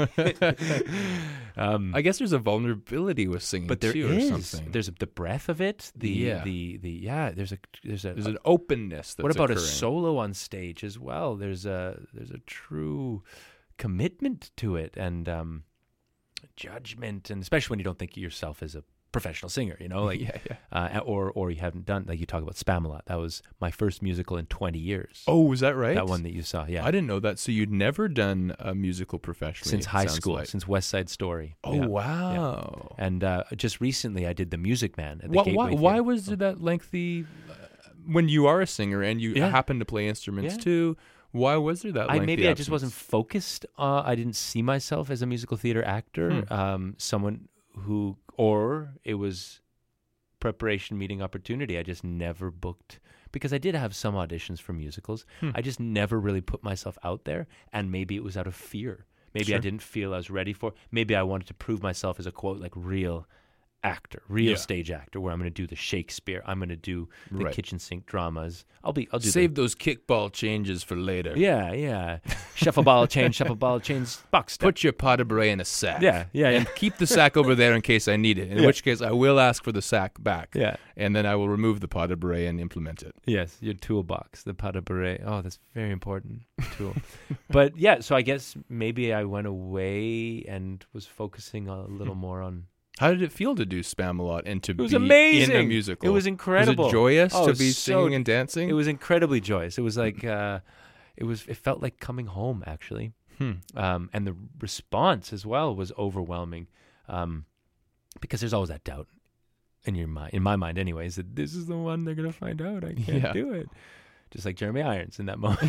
um, I guess there's a vulnerability with singing but there too, is. or something. There's the breath of it. The Yeah. the the yeah. There's a there's a. There's an openness that's what about occurring. a solo on stage as well? There's a there's a true commitment to it and um, judgment, and especially when you don't think of yourself as a professional singer, you know, like yeah, yeah. uh, or or you haven't done, like you talk about Spamalot. That was my first musical in twenty years. Oh, was that right? That one that you saw, yeah. I didn't know that. So you'd never done a musical professionally Since it high sounds school, like. since West Side Story. Oh Yeah. wow! And uh, just recently, I did The Music Man at the Why, Gateway why, Theatre. why was there that lengthy? Uh, when you are a singer and you Yeah. happen to play instruments Yeah. too, why was there that? I lengthy maybe I just absence? wasn't focused. Uh, I didn't see myself as a musical theater actor. Hmm. Um, someone who, or it was preparation meeting opportunity. I just never booked because I did have some auditions for musicals. Hmm. I just never really put myself out there, and maybe it was out of fear. Maybe I Sure. didn't feel I was ready for. Maybe I wanted to prove myself as a quote like real actor, real Yeah. stage actor, where I'm going to do the Shakespeare, I'm going to do the Right. kitchen sink dramas. I'll be, I'll do Save those kickball changes for later. the, yeah, yeah, shuffle ball change, shuffle ball change, box step. Put your pot de bray in a sack. Yeah, yeah, yeah. And keep the sack over there in case I need it. In Yeah. which case, I will ask for the sack back. Yeah. And then I will remove the pot de bray and implement it. Yes, your toolbox, the pas de beret. Oh, that's very important tool. But yeah, so I guess maybe I went away and was focusing a little more on. How did it feel to do Spamalot and to It was be amazing. in a musical? It was incredible. Was it joyous Oh, to it be was so- singing and dancing? It was incredibly joyous. It was like, uh, it was. It felt like coming home actually, Hmm. um, and the response as well was overwhelming, um, because there's always that doubt in your mind, in my mind, anyways, that this is the one they're gonna find out. I can't Yeah. do it. Just like Jeremy Irons in that moment,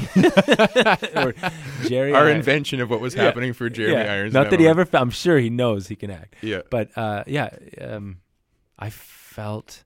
or Jerry. Our Irons. invention of what was Yeah. happening for Jeremy Yeah. Irons. in Not that he moment. ever. I'm sure he knows he can act. Yeah. But uh, yeah, um, I felt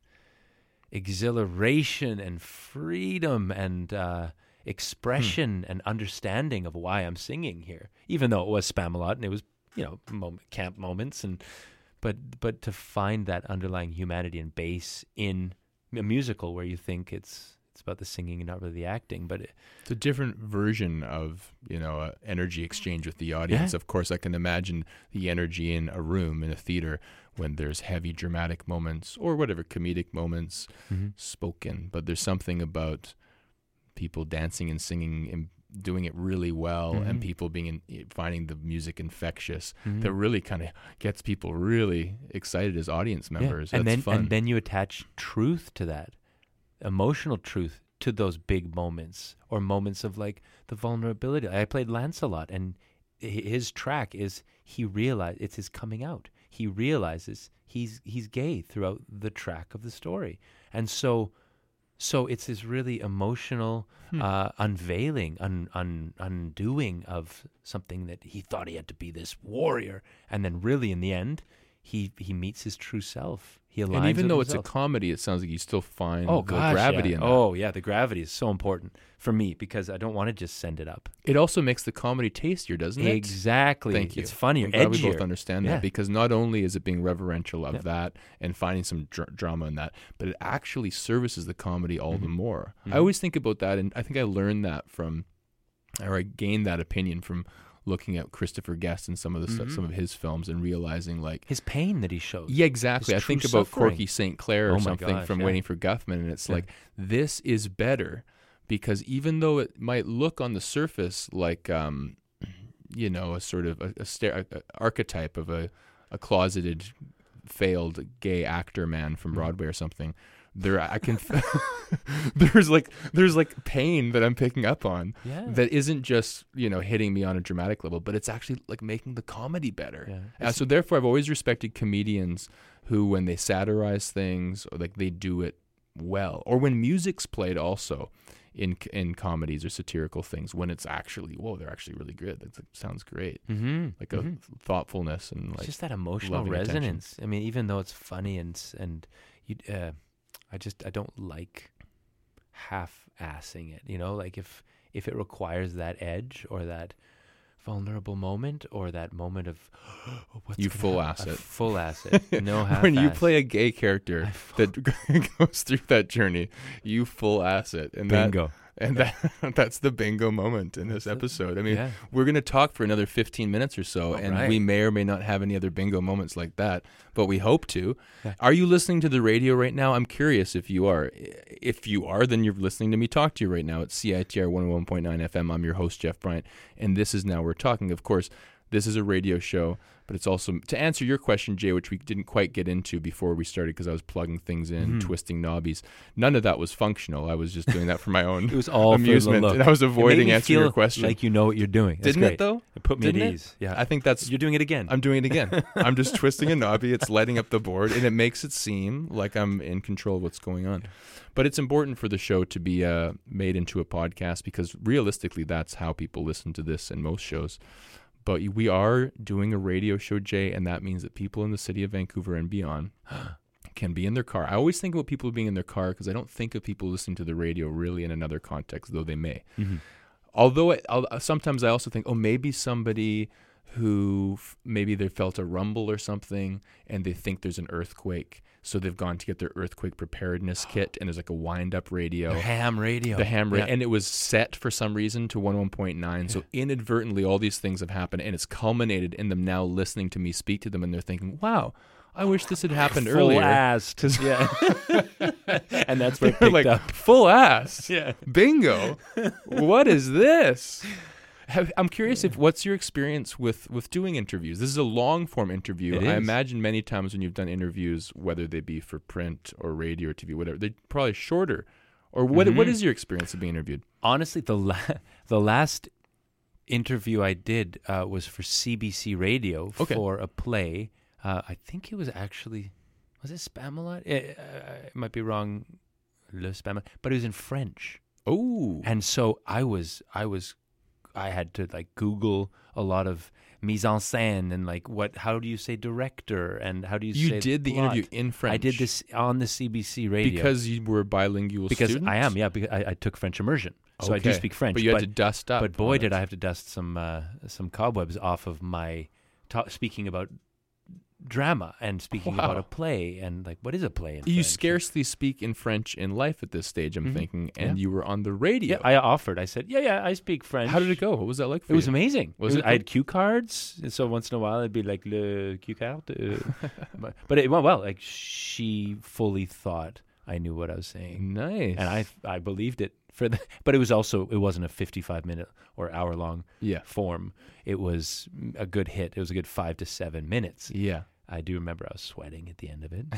exhilaration and freedom and uh, expression and understanding of why I'm singing here, even though it was Spamalot and it was, you know, moment, camp moments, and but but to find that underlying humanity and bass in a musical where you think it's it's about the singing and not really the acting, but it, It's a different version of, you know, uh, energy exchange with the audience. Yeah. Of course, I can imagine the energy in a room, in a theater, when there's heavy dramatic moments or whatever, comedic moments spoken. But there's something about people dancing and singing and doing it really well, and Mhm. people being in, finding the music infectious Mhm. that really kind of gets people really excited as audience Yeah. members. And That's then fun. and then you attach truth to that, emotional truth to those big moments or moments of like the vulnerability. I played Lancelot, and hi- his track is he realize it's his coming out. He realizes he's he's gay throughout the track of the story, and so so it's this really emotional Hmm. uh, unveiling, un, un, undoing of something that he thought he had to be this warrior, and then really in the end, he he meets his true self. He aligns and even with though it's a himself. comedy, it sounds like you still find oh the gosh, gravity yeah. in that. Oh yeah, the gravity is so important for me because I don't want to just send it up. It also makes the comedy tastier, doesn't it? Exactly. Thank you. It's funnier, I'm glad we edgier. both understand Yeah. that, because not only is it being reverential of Yeah. that and finding some dr- drama in that, but it actually services the comedy all the Mhm. more. Mhm. I always think about that, and I think I learned that from, or I gained that opinion from looking at Christopher Guest and some of the stuff, Mhm. some of his films, and realizing like, His pain that he shows. yeah, exactly. I His think true about suffering. Corky Saint Clair or Oh my something gosh, from yeah. Waiting for Guffman, and it's Yeah. like, this is better, because even though it might look on the surface like, um, you know, a sort of a, a, sta- a, a archetype of a, a closeted, failed gay actor man from Mhm. Broadway or something, there I can there's like there's like pain that I'm picking up on Yeah. that isn't just, you know, hitting me on a dramatic level, but it's actually like making the comedy better. Yeah. Uh, so therefore, I've always respected comedians who, when they satirize things, or like they do it well, or when music's played also in in comedies or satirical things, when it's actually, whoa, they're actually really good. That sounds great. Mm-hmm. Like a thoughtfulness and It's like just that emotional loving attention. resonance. I mean, even though it's funny and s- and you, uh, I just I don't like half-assing it. You know, like if if it requires that edge or that vulnerable moment or that moment of oh, what's You gonna full happen? ass A it. full ass it. No half. when you play a gay character I full- that goes through that journey, you full ass it, and that bingo. and that that's the bingo moment in this That's it. episode. I mean, Yeah. we're going to talk for another fifteen minutes or so, All and right. we may or may not have any other bingo moments like that, but we hope to. Yeah. Are you listening to the radio right now? I'm curious if you are. If you are, then you're listening to me talk to you right now. It's C I T R one oh one point nine F M. I'm your host, Jeff Bryant, and this is Now We're Talking. Of course, this is a radio show, but it's also, to answer your question, Jay, which we didn't quite get into before we started because I was plugging things in, Mhm. twisting knobbies. None of that was functional. I was just doing that for my own It was all amusement, for the look. and I was It made avoiding me answering feel your question. Like you know what you're doing. That's Didn't great. it though? It put me Didn't at it? ease. Yeah. I think that's You're doing it again. I'm doing it again. I'm just twisting a knobby. It's lighting up the board, and it makes it seem like I'm in control of what's going on. But it's important for the show to be uh, made into a podcast, because realistically, that's how people listen to this in most shows. But we are doing a radio show, Jay, and that means that people in the city of Vancouver and beyond can be in their car. I always think about people being in their car because I don't think of people listening to the radio really in another context, though they may. Mhm. Although it, I'll, sometimes I also think, oh, maybe somebody who f- maybe they felt a rumble or something and they think there's an earthquake. So they've gone to get their earthquake preparedness kit, and there's like a wind-up radio. The ham radio. The ham radio. Yeah. And it was set for some reason to one oh one point nine. Yeah. So inadvertently, all these things have happened, and it's culminated in them now listening to me speak to them, and they're thinking, wow, I wish this had happened full earlier. Full-assed. Yeah. And that's what they're picked like, up. Full ass. Yeah. Bingo. What is this? Have, I'm curious if what's your experience with, with doing interviews? This is a long form interview. It I is. imagine many times when you've done interviews, whether they be for print or radio or T V, whatever, they're probably shorter. Or what? Mm-hmm. What is your experience of being interviewed? Honestly, the la- the last interview I did uh, was for C B C Radio Okay. for a play. Uh, I think it was actually was it Spamalot? It, uh, I might be wrong. Le Spamalot, but it was in French. Oh, And so I was, I was, I had to like Google a lot of mise en scène and like what, how do you say director and how do you, you say did the plot? interview in French. I did this on the C B C radio because you were a bilingual because student? I am, yeah. Because I, I took French immersion, so I do Okay. speak French. But you had to dust up. But boy, on did it. I have to dust some uh, some cobwebs off of my ta- speaking about drama and speaking Wow. about a play and like what is a play in You French? scarcely speak in French in life at this stage, I'm Mhm. thinking, and Yeah. you were on the radio. Yeah, I offered. I said, yeah, yeah, I speak French. How did it go? What was that like for It was you? amazing. Was it it I had cue cards, and so once in a while I'd be like le cue card, uh, but, but it went well. Like she fully thought I knew what I was saying, Nice. and I I believed it for the. But it was also it wasn't a fifty-five minute or hour long Yeah. form. It was a good hit. It was a good five to seven minutes. Yeah. I do remember I was sweating at the end of it.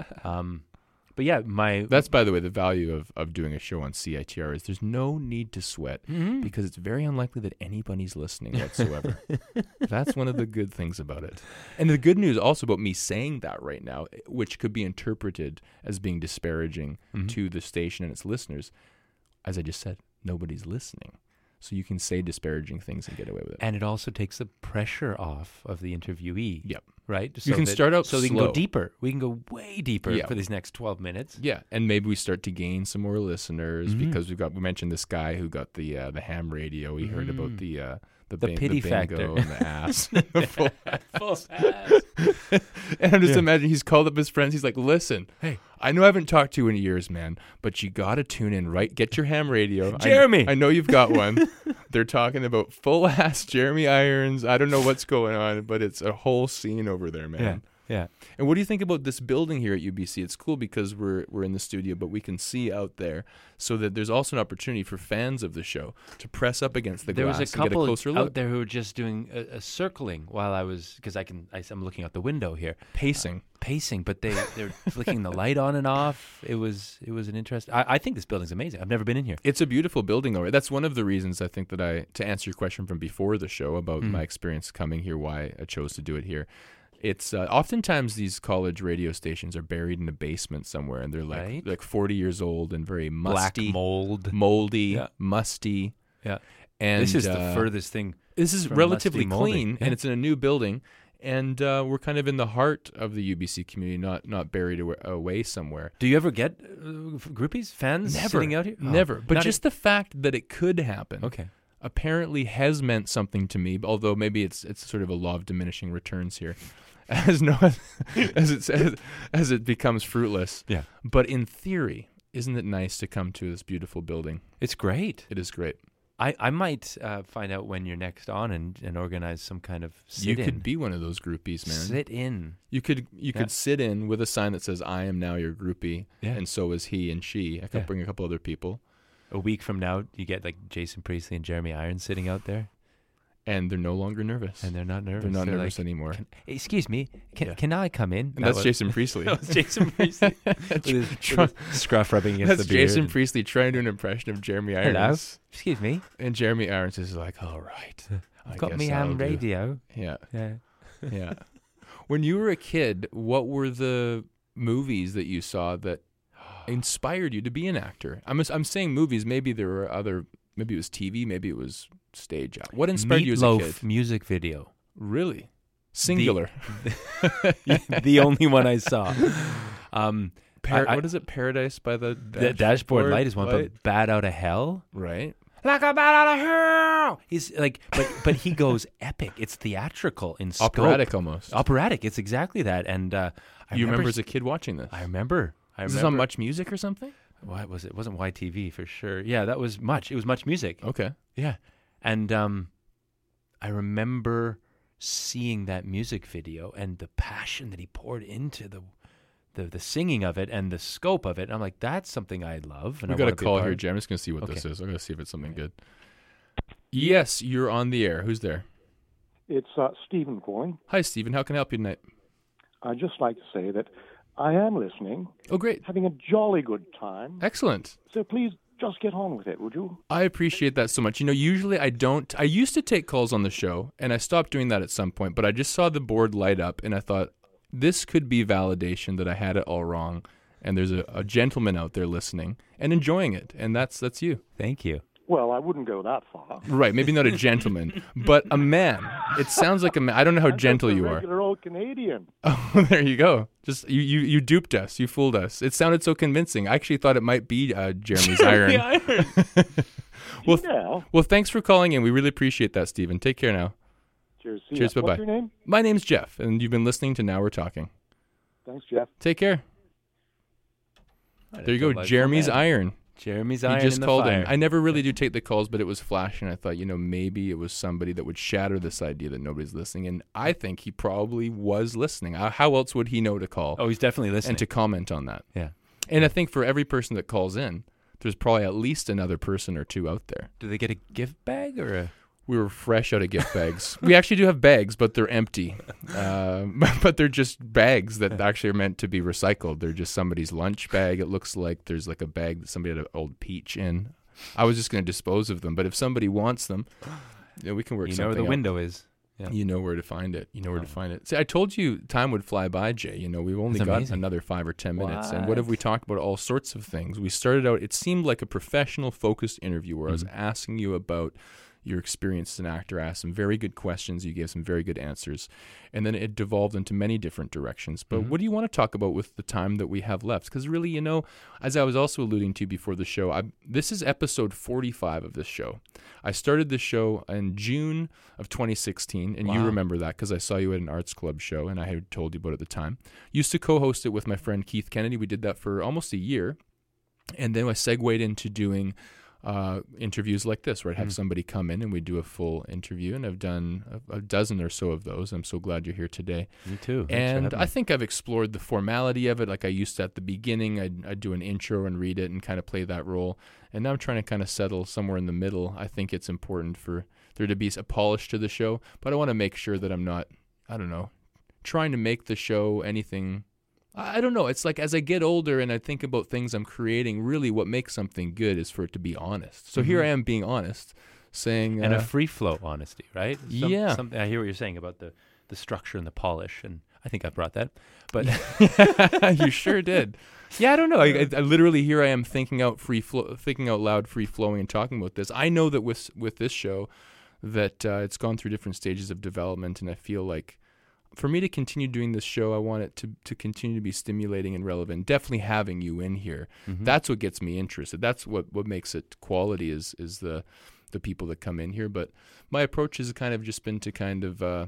um, but yeah, my That's, by the way, the value of, of doing a show on C I T R is there's no need to sweat Mhm. because it's very unlikely that anybody's listening whatsoever. That's one of the good things about it. And the good news also about me saying that right now, which could be interpreted as being disparaging Mhm. to the station and its listeners, as I just said, nobody's listening. So you can say disparaging things and get away with it. and it also takes the pressure off of the interviewee. Yep. Right? You can that- start out so we can slow. go deeper. We can go way deeper Yeah. for these next twelve minutes. Yeah, and maybe we start to gain some more listeners Mhm. because we've got we mentioned this guy who got the uh, the ham radio. He heard about Mm. the uh, the, The bing- pity the factor. bingo and the ass. The full- Full ass. and I'm just Yeah. imagining he's called up his friends. He's like, "Listen, Hey. I know I haven't talked to you in years, man, but you got to tune in, right? Get your ham radio, I- Jeremy. I, know you've got one. They're talking about full ass Jeremy Irons. I don't know what's going on, but it's a whole scene over there, man." Yeah. Yeah. And what do you think about this building here at U B C? It's cool because we're we're in the studio, but we can see out there, so that there's also an opportunity for fans of the show to press up against the There glass was a and get a couple closer out look. there who were just doing a, a circling while I was because I can I, I'm looking out the window here Pacing. pacing, but they they're flicking the light on and off. It was it was an interest. I, I think this building's amazing. I've never been in here. It's a beautiful building already. That's one of the reasons I think that I, to answer your question from before the show about Mm. my experience coming here, why I chose to do it here. It's uh, oftentimes these college radio stations are buried in a basement somewhere, and they're like Right. like forty years old and very Black musty, mold. moldy, Yeah. musty. Yeah. And This is uh, the furthest thing. This is from relatively musty, moldy. clean, Yeah. and it's in a new building, and uh, we're kind of in the heart of the U B C community, not not buried away, away somewhere. Do you ever get uh, groupies, fans Never, sitting out here? Oh, never. But not just the fact that it could happen, e- okay. apparently has meant something to me. Although maybe it's it's sort of a law of diminishing returns here, as no as it as, as it becomes fruitless. Yeah. But in theory, isn't it nice to come to this beautiful building? It's great. It is great. I, I might uh, find out when you're next on and, and organize some kind of sit You in. could be one of those groupies, man. Sit in. You could you Yeah. could sit in with a sign that says "I am now your groupie," Yeah. and so is he and she. I could Yeah. bring a couple other people, A week from now, you get like Jason Priestley and Jeremy Irons sitting out there, and they're no longer nervous. and they're not nervous. They're not They're nervous like, anymore. Can, excuse me, can, Yeah. can I come in? And That that's was- Jason Priestley. That was Jason Priestley. with his, with Try- his scruff rubbing against That's the beard. Jason and- Priestley trying to do an impression of Jeremy Hello. Irons. Excuse me. And Jeremy Irons is like, "All right, I I've got guess me that'll ham do." radio. Yeah, Yeah. yeah. When you were a kid, what were the movies that you saw that inspired you to be an actor? I'm I'm saying movies. Maybe there were other. Maybe it was T V. Maybe it was stage. What inspired you as a Meatloaf kid? music video. Really, singular. The only one I saw. Um, Par- I- I- what is it? Paradise by the the Dashboard Light is one, Light? but Bad Out of Hell. Right. like a bat out of hell. He's like, but but he goes epic. It's theatrical in scope. Operatic almost. Operatic. It's exactly that. And uh, I you remember, remember as a kid watching this? I remember. I Is remember. this on Much Music or something? What was it? It wasn't Y T V for sure. Yeah, that was Much. It was Much Music. Okay. Yeah. And um, I remember seeing that music video and the passion that he poured into the the, the singing of it and the scope of it. And I'm like, that's something I love. And We've I got a wanna be call part here, of. Jay. I'm just going to see what Okay. this is. I'm going to see if it's something good. Yes, you're on the air. Who's there? It's uh, Stephen calling. Hi, Stephen. How can I help you tonight? I'd just like to say that I am listening, Oh, great. having a jolly good time. Excellent. So please just get on with it, would you? I appreciate that so much. You know, usually I don't. I used to take calls on the show, and I stopped doing that at some point, but I just saw the board light up, and I thought, this could be validation that I had it all wrong, and there's a, a gentleman out there listening and enjoying it, and that's that's you. Thank you. Well, I wouldn't go that far. Right, maybe not a gentleman, but a man. It sounds like a man. I don't know how I'm gentle just a you are. regular old Canadian. Oh, there you go. Just you, you, you duped us. You fooled us. It sounded so convincing. I actually thought it might be uh, Jeremy's iron. iron. Well, You know. well, thanks for calling in. We really appreciate that, Stephen. Take care now. Cheers. See Cheers, ya. bye-bye. What's your name? My name's Jeff, and you've been listening to Now We're Talking. Thanks, Jeff. Take care. There you go. Delightful Jeremy's man. iron. Jeremy's He iron just in the called fire. in. I never really do take the calls, but it was flashing. I thought, you know, maybe it was somebody that would shatter this idea that nobody's listening. And I think he probably was listening. Uh, How else would he know to call Oh, he's definitely listening. and to comment on that? yeah. And I think for every person that calls in, there's probably at least another person or two out there. Do they get a gift bag or a? We were fresh out of gift bags. We actually do have bags, but they're empty. Uh, but they're just bags that actually are meant to be recycled. They're just somebody's lunch bag. It looks like there's like a bag that somebody had an old peach in. I was just going to dispose of them, but if somebody wants them, you know, we can work You something know where the out. window is. Yeah. You know where to find it. You know where to Oh. find it. See, I told you time would fly by, Jay. You know, we've only That's got amazing. another five or ten minutes. And what have What? we talked about? All sorts of things. We started out, it seemed like a professional, focused interview where I was Mhm. asking you about your experience as an actor. I asked some very good questions. You gave some very good answers. And then it devolved into many different directions. But Mhm. what do you want to talk about with the time that we have left? Because really, you know, as I was also alluding to before the show, I, this is episode forty-five of this show. I started this show in June of twenty sixteen, and you Wow. remember that because I saw you at an arts club show, and I had told you about it at the time. Used to co-host it with my friend Keith Kennedy. We did that for almost a year. And then I segued into doing uh, interviews like this, where I'd have Mm. somebody come in and we'd do a full interview. And I've done a, a dozen or so of those. I'm so glad you're here today. Me too. Thanks for And having I me. think I've explored the formality of it. Like I used to at the beginning, I'd, I'd do an intro and read it and kind of play that role. And now I'm trying to kind of settle somewhere in the middle. I think it's important for there to be a polish to the show, but I want to make sure that I'm not, I don't know, trying to make the show anything. I I don't know. It's like as I get older and I think about things I'm creating, really what makes something good is for it to be honest. So here Mhm. I am being honest, saying, and uh, a free flow honesty, right? Yeah. Something, I hear what you're saying about the, the structure and the polish, and I think I brought that. But you sure did. Yeah, I don't know. I, I, I literally here I am thinking out free flow, thinking out loud, free flowing, and talking about this. I know that with with this show, that uh, it's gone through different stages of development, and I feel like for me to continue doing this show, I want it to to continue to be stimulating and relevant. Definitely having you in here, Mhm. that's what gets me interested. That's what, what makes it quality is is the the people that come in here. But my approach has kind of just been to kind of. Uh,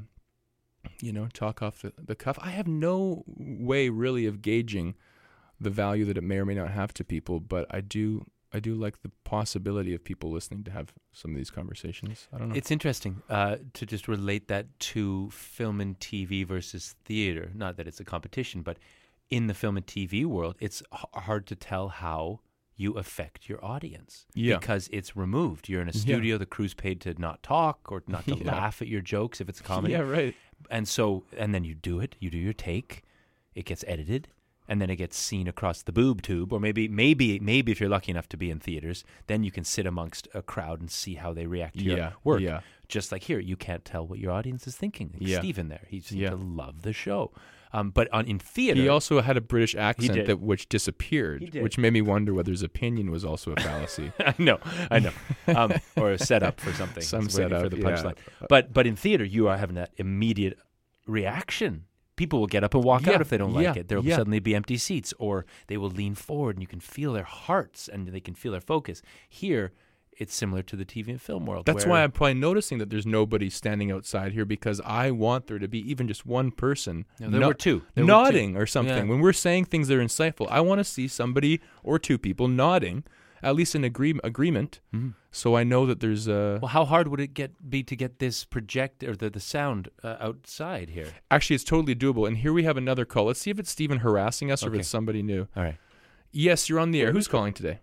you know, talk off the, the cuff. I have no way really of gauging the value that it may or may not have to people, but I do I do like the possibility of people listening to have some of these conversations. I don't know. It's interesting uh, to just relate that to film and T V versus theater. Not that it's a competition, but in the film and T V world, it's h- hard to tell how you affect your audience Yeah. because it's removed. You're in a Yeah. studio, the crew's paid to not talk or not to Yeah. laugh at your jokes if it's a comedy. Yeah, right. And so, and then you do it, you do your take, it gets edited, and then it gets seen across the boob tube, or maybe, maybe, maybe if you're lucky enough to be in theaters, then you can sit amongst a crowd and see how they react to Yeah, your work. yeah. Just like here, you can't tell what your audience is thinking. Like Yeah. Stephen there, he seemed Yeah. to love the show. Um, but on in theater, He also had a British accent did. that which disappeared, He did. which made me wonder whether his opinion was also a fallacy. I know, I know, um, or a setup for something. Some It's waiting setup, for the yeah. punchline. But but in theater, you are having that immediate reaction. People will get up and walk Yeah, out if they don't yeah, like it. There will yeah. suddenly be empty seats, or they will lean forward and you can feel their hearts and they can feel their focus. Here, it's similar to the T V and film world. That's where why I'm probably noticing that there's nobody standing outside here, because I want there to be even just one person No, there no- were two. There were nodding two. or something. Yeah. When we're saying things that are insightful, I want to see somebody or two people nodding, at least in agree- agreement, Mm-hmm. so I know that there's a... Well, how hard would it get be to get this project or the, the sound uh, outside here? Actually, it's totally doable. And here we have another call. Let's see if it's Stephen harassing us or Okay. if it's somebody new. All right. Yes, you're on the air. Who's calling today?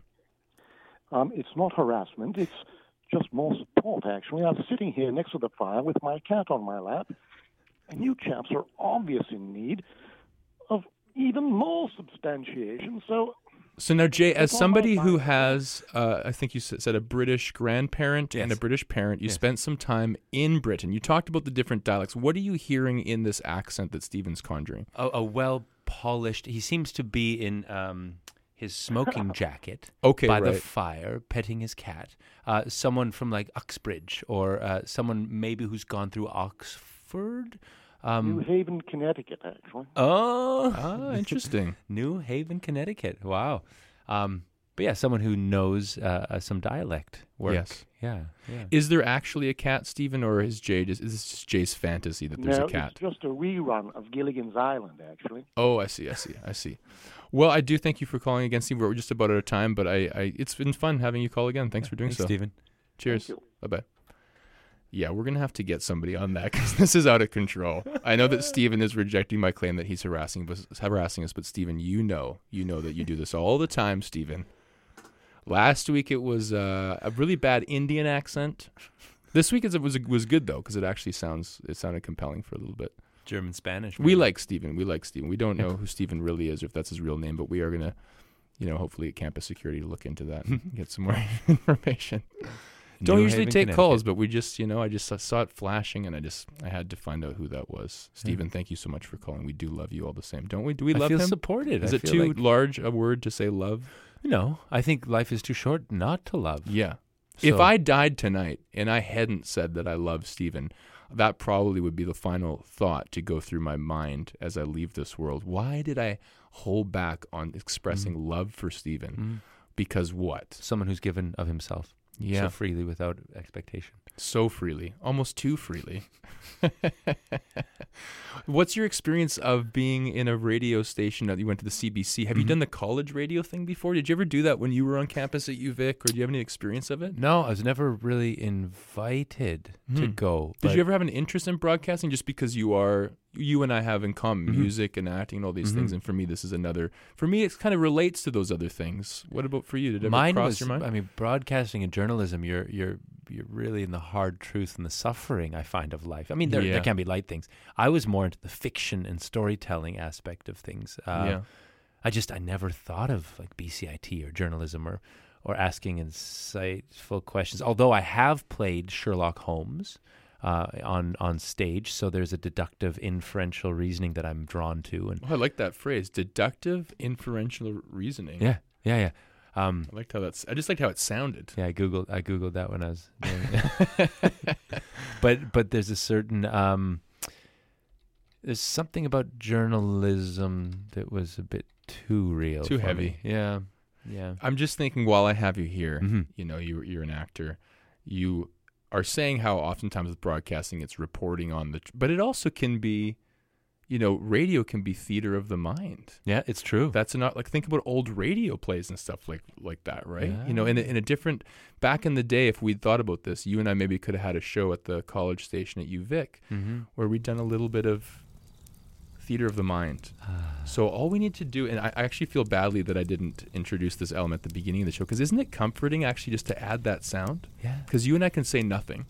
Um, it's not harassment. It's just more support, actually. I'm sitting here next to the fire with my cat on my lap, and you chaps are obvious in need of even more substantiation. So, So now, Jay, as It's all somebody my who mind. has, uh, I think you s- said a British grandparent and a Yes. British parent, you Yes. spent some time in Britain. You talked about the different dialects. What are you hearing in this accent that Stephen's conjuring? A, a well polished. He seems to be in um, his smoking jacket Okay, by the right. fire, petting his cat. Uh, someone from like Uxbridge, or uh, someone maybe who's gone through Oxford. New Um, Haven, Connecticut, actually. oh, Ah, interesting. New Haven, Connecticut. Wow. Um, but yeah, someone who knows uh, uh, some dialect work. Yes. Yeah. Yeah. Is there actually a cat, Stephen, or is Jay just, is this just Jay's fantasy that there's no, a cat? it's just a rerun of Gilligan's Island, actually. Oh, I see, I see, I see. Well, I do thank you for calling again, Steve. We're just about out of time, but I, I it's been fun having you call again. Thanks for doing Thanks, so. Stephen. Cheers. Thank Bye-bye. Yeah, we're going to have to get somebody on that because this is out of control. I know that Stephen is rejecting my claim that he's harassing us, harassing us, but Stephen, you know, you know that you do this all the time, Stephen. Last week it was uh, a really bad Indian accent. This week it was was good though because it actually sounds it sounded compelling for a little bit. German, Spanish. We like Stephen. We like Stephen. We don't know who Stephen really is or if that's his real name, but we are gonna, you know, hopefully at Campus Security look into that and get some more information. Don't New usually Haven, take calls, Connecticut. but we just, you know, I just saw it flashing and I just I had to find out who that was. Stephen, thank you so much for calling. We do love you all the same, don't we? Do we I love feel him? supported. Is I it feel too like- large a word to say love? No, I think life is too short not to love. Yeah. If So- I died tonight and I hadn't said that I love Stephen, that probably would be the final thought to go through my mind as I leave this world. Why did I hold back on expressing Mm-hmm. love for Stephen? Mm. Because what? Someone who's given of himself Yeah. so freely without expectation. So freely, almost too freely. What's your experience of being in a radio station that you went to the C B C? Have you Mhm. done the college radio thing before? Did you ever do that when you were on campus at U Vic, or do you have any experience of it? No, I was never really invited to Hmm. go. Did but- you ever have an interest in broadcasting just because you are, you and I have in common Mhm. music and acting and all these things, Mhm. and for me this is another, for me it kind of relates to those other things. What about for you? Did it ever Mine cross was, your mind? I mean, broadcasting and journalism, you're you're you're really in the hard truth and the suffering, I find, of life. I mean, there Yeah. there can be light things. I was more into the fiction and storytelling aspect of things. Uh, yeah. I just I never thought of like B C I T or journalism or or asking insightful questions. Although I have played Sherlock Holmes uh, on on stage, so there's a deductive inferential reasoning that I'm drawn to. And Oh, I like that phrase, deductive inferential reasoning. yeah, yeah, yeah. Um, I liked how that's, I just liked how it sounded. Yeah, I googled. I googled that when I was doing it. but but there's a certain um, there's something about journalism that was a bit too real, Too for heavy. me. Yeah, yeah. I'm just thinking while I have you here, Mhm. you know, you, you're an actor, you are saying how oftentimes with broadcasting it's reporting on the, tr- but it also can be, you know, radio can be theater of the mind. Yeah, it's true. That's not like, think about old radio plays and stuff like like that, right? You know, in a, Yeah. in a different, back in the day, if we'd thought about this, you and I maybe could have had a show at the college station at U Vic mm-hmm. where we'd done a little bit of theater of the mind. So all we need to do, and I, I actually feel badly that I didn't introduce this element at the beginning of the show, because isn't it comforting actually just to add that sound? Yeah. Because you and I can say nothing,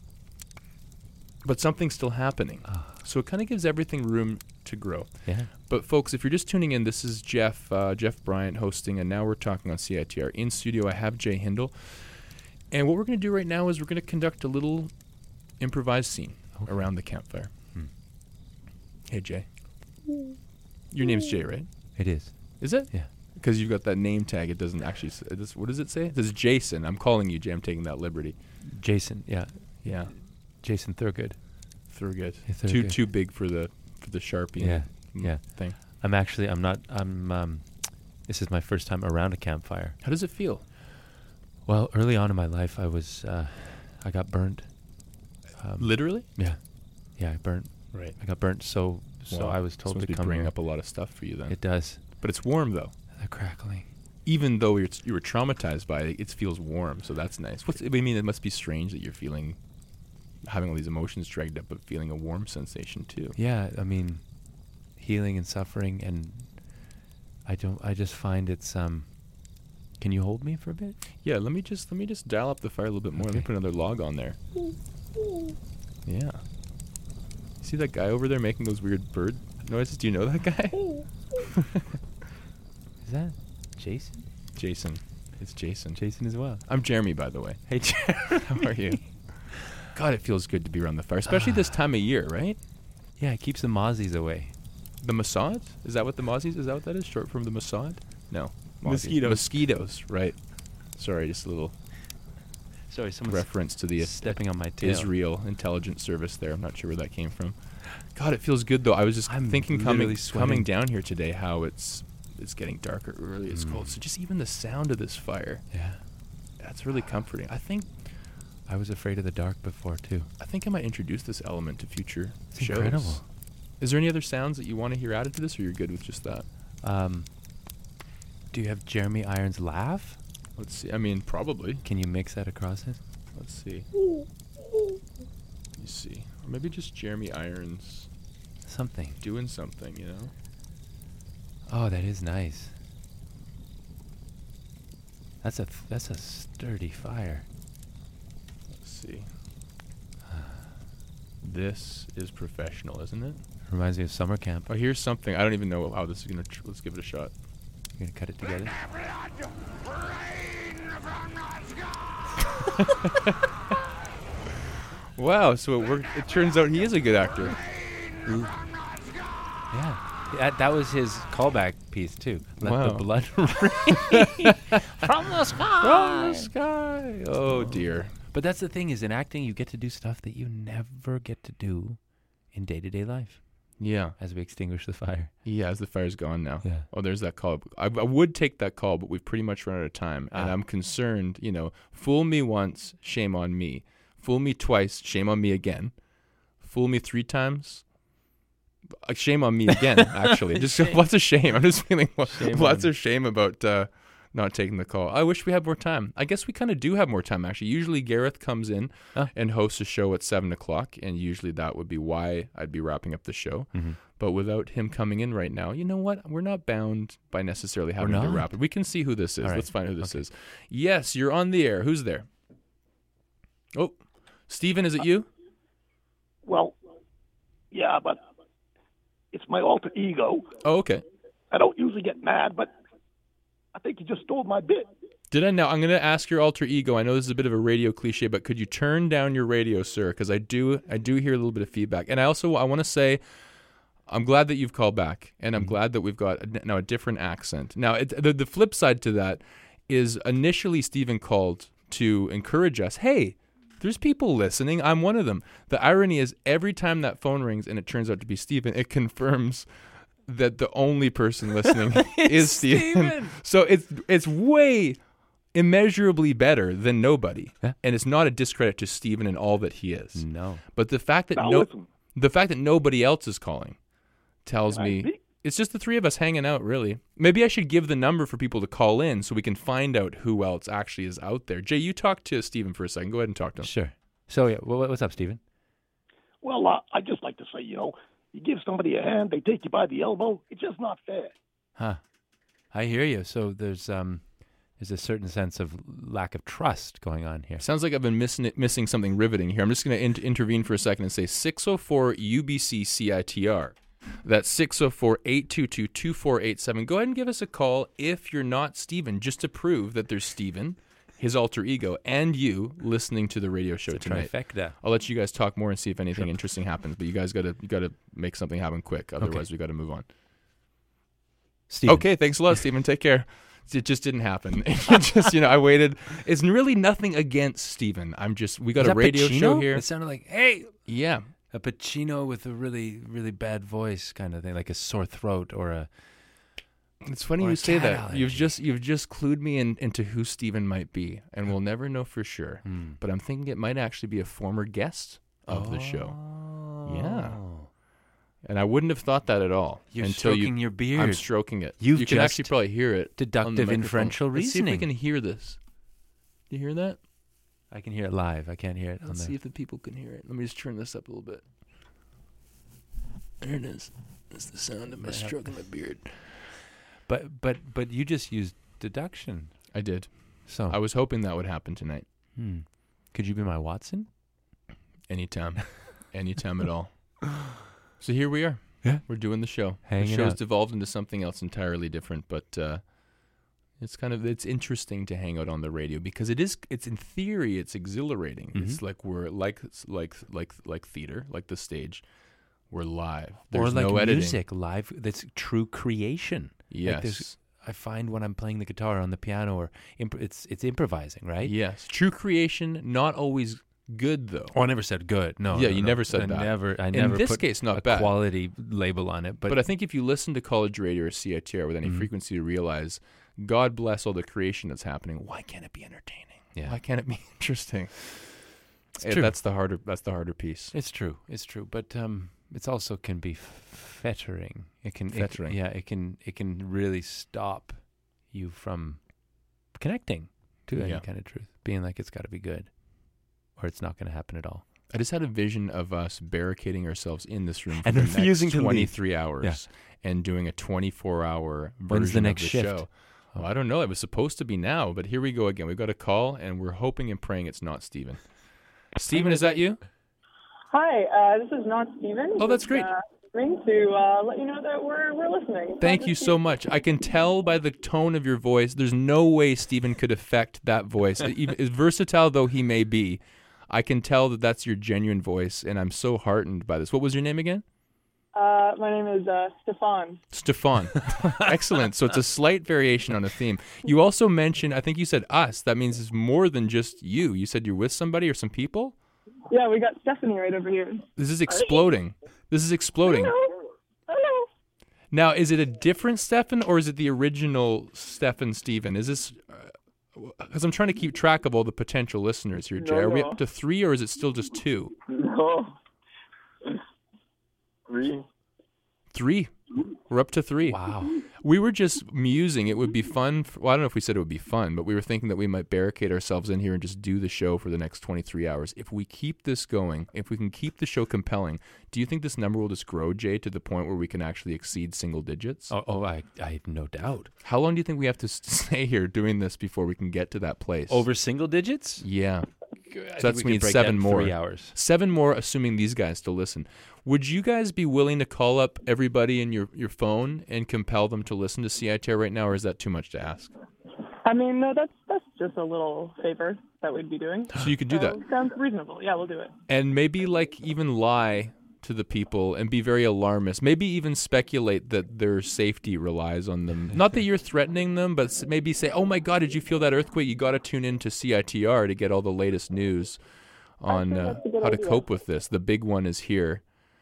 but something's still happening. Ah. So it kind of gives everything room to grow. Yeah. But folks, if you're just tuning in, this is Jeff, uh, Jeff Bryant hosting, and now we're talking on C I T R. In studio, I have Jay Hindle. And what we're going to do right now is we're going to conduct a little improvised scene Okay. around the campfire. Hmm. Hey, Jay. Your name's Jay, right? It is. Is it? Yeah. Because you've got that name tag. It doesn't actually say, it does, what does it say? It says Jason. I'm calling you Jay. I'm taking that liberty. Jason. Yeah. Yeah. Jason Thurgood. Thurgood. Yeah, Too Thurgood. too big for the for the Sharpie Yeah. mm, Yeah. thing. I'm actually. I'm not. I'm. Um, this is my first time around a campfire. How does it feel? Well, early on in my life, I was, uh, I got burnt. Um, Literally? Yeah, yeah, I burnt. Right. I got burnt, so so Wow. I was told This must to be come bringing here. up a lot of stuff for you then. It does. But it's warm though. The crackling. Even though you're, you were traumatized by it, it feels warm, so that's nice. What's I mean, it must be strange that you're feeling, having all these emotions dragged up, but feeling a warm sensation too. Yeah, I mean, healing and suffering, and I don't. I just find it's. Um, can you hold me for a bit? Yeah, let me just let me just dial up the fire a little bit more. Let me Okay. put another log on there. Yeah. See that guy over there making those weird bird noises? Do you know that guy? Is that Jason? Jason. It's Jason. Jason as well. I'm Jeremy, by the way. Hey, Jeremy. How are you? God, it feels good to be around the fire, especially this time of year, right? Yeah, it keeps the mozzies away. The Mossad? Is that what the Mozzies? Is that what that is? Short from the Mossad? No. Mozzies. Mosquitoes. Mosquitoes, right. Sorry, just a little Sorry, someone's reference to the uh, stepping on my tail. Israel intelligence service there. I'm not sure where that came from. God, it feels good though. I was just I'm thinking coming literally coming sweating. down here today how it's it's getting darker early. It's Mm. cold. So just even the sound of this fire, Yeah. that's really comforting. I think I was afraid of the dark before too. I think I might introduce this element to future It's shows. incredible. Is there any other sounds that you want to hear added to this, or you're good with just that? Um, do you have Jeremy Irons laugh? Let's see. I mean, probably. Can you mix that across it? Let's see. Let me see. Or maybe just Jeremy Irons Something. doing something, you know? Oh, that is nice. That's a th- that's a sturdy fire. Let's see. This is professional, isn't it? Reminds me of summer camp. Oh, here's something. I don't even know how this is going to... Tr- let's give it a shot. You're gonna cut it together. Wow, so it worked. It turns out he is a good actor. Yeah. That, that was his callback piece too. Let Wow. the blood rain from the sky. From the sky. Oh, dear. But that's the thing, is in acting you get to do stuff that you never get to do in day-to-day life. Yeah. As we extinguish the fire. Yeah, as the fire's gone now. Yeah. Oh, there's that call. I, I would take that call, but we've pretty much run out of time. And Ah. I'm concerned, you know, fool me once, shame on me. Fool me twice, shame on me again. Fool me three times, uh, shame on me again, actually. Just Shame. lots of shame. I'm just feeling lo- Shame lots on- of shame about uh, not taking the call. I wish we had more time. I guess we kind of do have more time, actually. Usually Gareth comes in Ah. and hosts a show at seven o'clock, and usually that would be why I'd be wrapping up the show. Mm-hmm. But without him coming in right now, you know what? We're not bound by necessarily having to not? wrap it. We can see who this is. All right. Let's find who this Okay. is. Yes, you're on the air. Who's there? Oh, Stephen, is it you? Well, yeah, but it's my alter ego. Oh, okay. I don't usually get mad, but I think you just stole my bit. Did I now? I'm going to ask your alter ego. I know this is a bit of a radio cliche, but could you turn down your radio, sir? Because I do, I do hear a little bit of feedback. And I also, I want to say, I'm glad that you've called back, and I'm Mm-hmm. glad that we've got a, now a different accent. Now, it, the the flip side to that is initially Stephen called to encourage us. Hey, there's people listening. I'm one of them. The irony is every time that phone rings and it turns out to be Stephen, it confirms that the only person listening is Stephen. Stephen. So it's it's way immeasurably better than nobody. Yeah. And it's not a discredit to Stephen and all that he is. No. But the fact that Now no listen. the fact that nobody else is calling tells Can I me speak? it's just the three of us hanging out, really. Maybe I should give the number for people to call in so we can find out who else actually is out there. Jay, you talk to Stephen for a second. Go ahead and talk to him. Sure. So yeah, wha- what's up, Stephen? Well, uh, I just like to say, you know, you give somebody a hand, they take you by the elbow. It's just not fair. Huh. I hear you. So there's um there's a certain sense of lack of trust going on here. Sounds like I've been missing it, missing something riveting here. I'm just going to in- intervene for a second and say six oh four U B C C I T R. That's six oh four, eight two two, two four eight seven. Go ahead and give us a call if you're not Stephen, just to prove that there's Stephen, his alter ego, and you listening to the radio show It's a tonight. trifecta. I'll let you guys talk more and see if anything interesting happens. But you guys got to you got to make something happen quick. Otherwise, we got to move on. Stephen. Okay, thanks a lot, Stephen. Take care. It just didn't happen. It just, you know, I waited. It's really nothing against Stephen. I'm just, we got Is a that radio Pacino? show here. It sounded like, hey, Yeah. a Pacino with a really, really bad voice kind of thing, like a sore throat or a It's funny Or you a say cat that. allergy. You've just you've just clued me in, into who Stephen might be, and we'll never know for sure. Hmm. But I'm thinking it might actually be a former guest of the show. Yeah. Oh. And I wouldn't have thought that at all You're until stroking you. your beard. I'm stroking it. You've you can just actually probably hear it. on the deductive microphone. inferential Let's see if we reasoning. can hear this. Do you hear that? I can hear it live. I can't hear it on Let's the... see if the people can hear it. Let me just turn this up a little bit. There it is. That's the sound of my Yeah. stroking my beard. But but but you just used deduction. I did. So I was hoping that would happen tonight. hmm. Could you be my Watson? Anytime. Anytime at all. So here we are. Yeah. We're doing the show. Hanging the show's out. devolved into something else entirely different, but uh, it's kind of it's interesting to hang out on the radio because it is it's in theory it's exhilarating. Mhm. It's like we're like like like like theater, like the stage. We're live. Or There's like no editing. music live. That's true creation. Yes. there's- I find when I'm playing the guitar on the piano or imp- it's it's improvising, right? Yes. True creation, not always good though. Oh, I never said good. No. Yeah, no, you no. never said I that. Never. I In never this put case, not a bad. quality label on it. But, But I think if you listen to college radio or C I T R with any Mhm. frequency, you realize, God bless all the creation that's happening. Why can't it be entertaining? Yeah. Why can't it be interesting? It's Eh, true. That's the harder. That's the harder piece. It's true. It's true. But um, it's also can be fettering. It can. it- Fettering. yeah. It can. It can really stop you from connecting to any Yeah. kind of truth. Being like it's got to be good, or it's not going to happen at all. I just had a vision of us barricading ourselves in this room for And the refusing next to leave. twenty-three hours and doing a twenty-four hour version When's the next of the shift? show. Well, I don't know. It was supposed to be now, but here we go again. We've got a call, and we're hoping and praying it's not Stephen. Stephen, is that you? Hi, uh, this is not Steven. Oh, that's great. Uh, ring to uh, let you know that we're we're listening. Thank you so much. I can tell by the tone of your voice, there's no way Stephen could affect that voice. Even, as versatile though he may be, I can tell that that's your genuine voice, and I'm so heartened by this. What was your name again? Uh, my name is uh, Stefan. Stefan. Excellent. So it's a slight variation on a theme. You also mentioned, I think you said us. That means it's more than just you. You said you're with somebody or some people? Yeah, we got Stephanie right over here. This is exploding. This is exploding. Hello. Hello. Now, is it a different Stefan or is it the original Stefan Steven? Is this, because I'm trying to keep track of all the potential listeners here, Jay. No, Are we no. up to three or is it still just two? No. Three. Three. We're up to three. Wow. We were just musing. It would be fun. For, well, I don't know if we said it would be fun, but we were thinking that we might barricade ourselves in here and just do the show for the next twenty-three hours. If we keep this going, if we can keep the show compelling, do you think this number will just grow, Jay, to the point where we can actually exceed single digits? Oh, oh I, I have no doubt. How long do you think we have to s- stay here doing this before we can get to that place? Over single digits? Yeah. So that's means seven more. Three hours. Seven more, assuming these guys still listen. Would you guys be willing to call up everybody in your, your phone and compel them to listen to C I T R right now, or is that too much to ask? I mean, no, that's that's just a little favor that we'd be doing. So you could do that. So, sounds reasonable. Yeah, we'll do it. And maybe like even lie to the people and be very alarmist. Maybe even speculate that their safety relies on them. Not that you're threatening them, but s- maybe say, "Oh my God, did you feel that earthquake? You got to tune in to C I T R to get all the latest news on uh, that's a good how to idea. cope with this. The big one is here."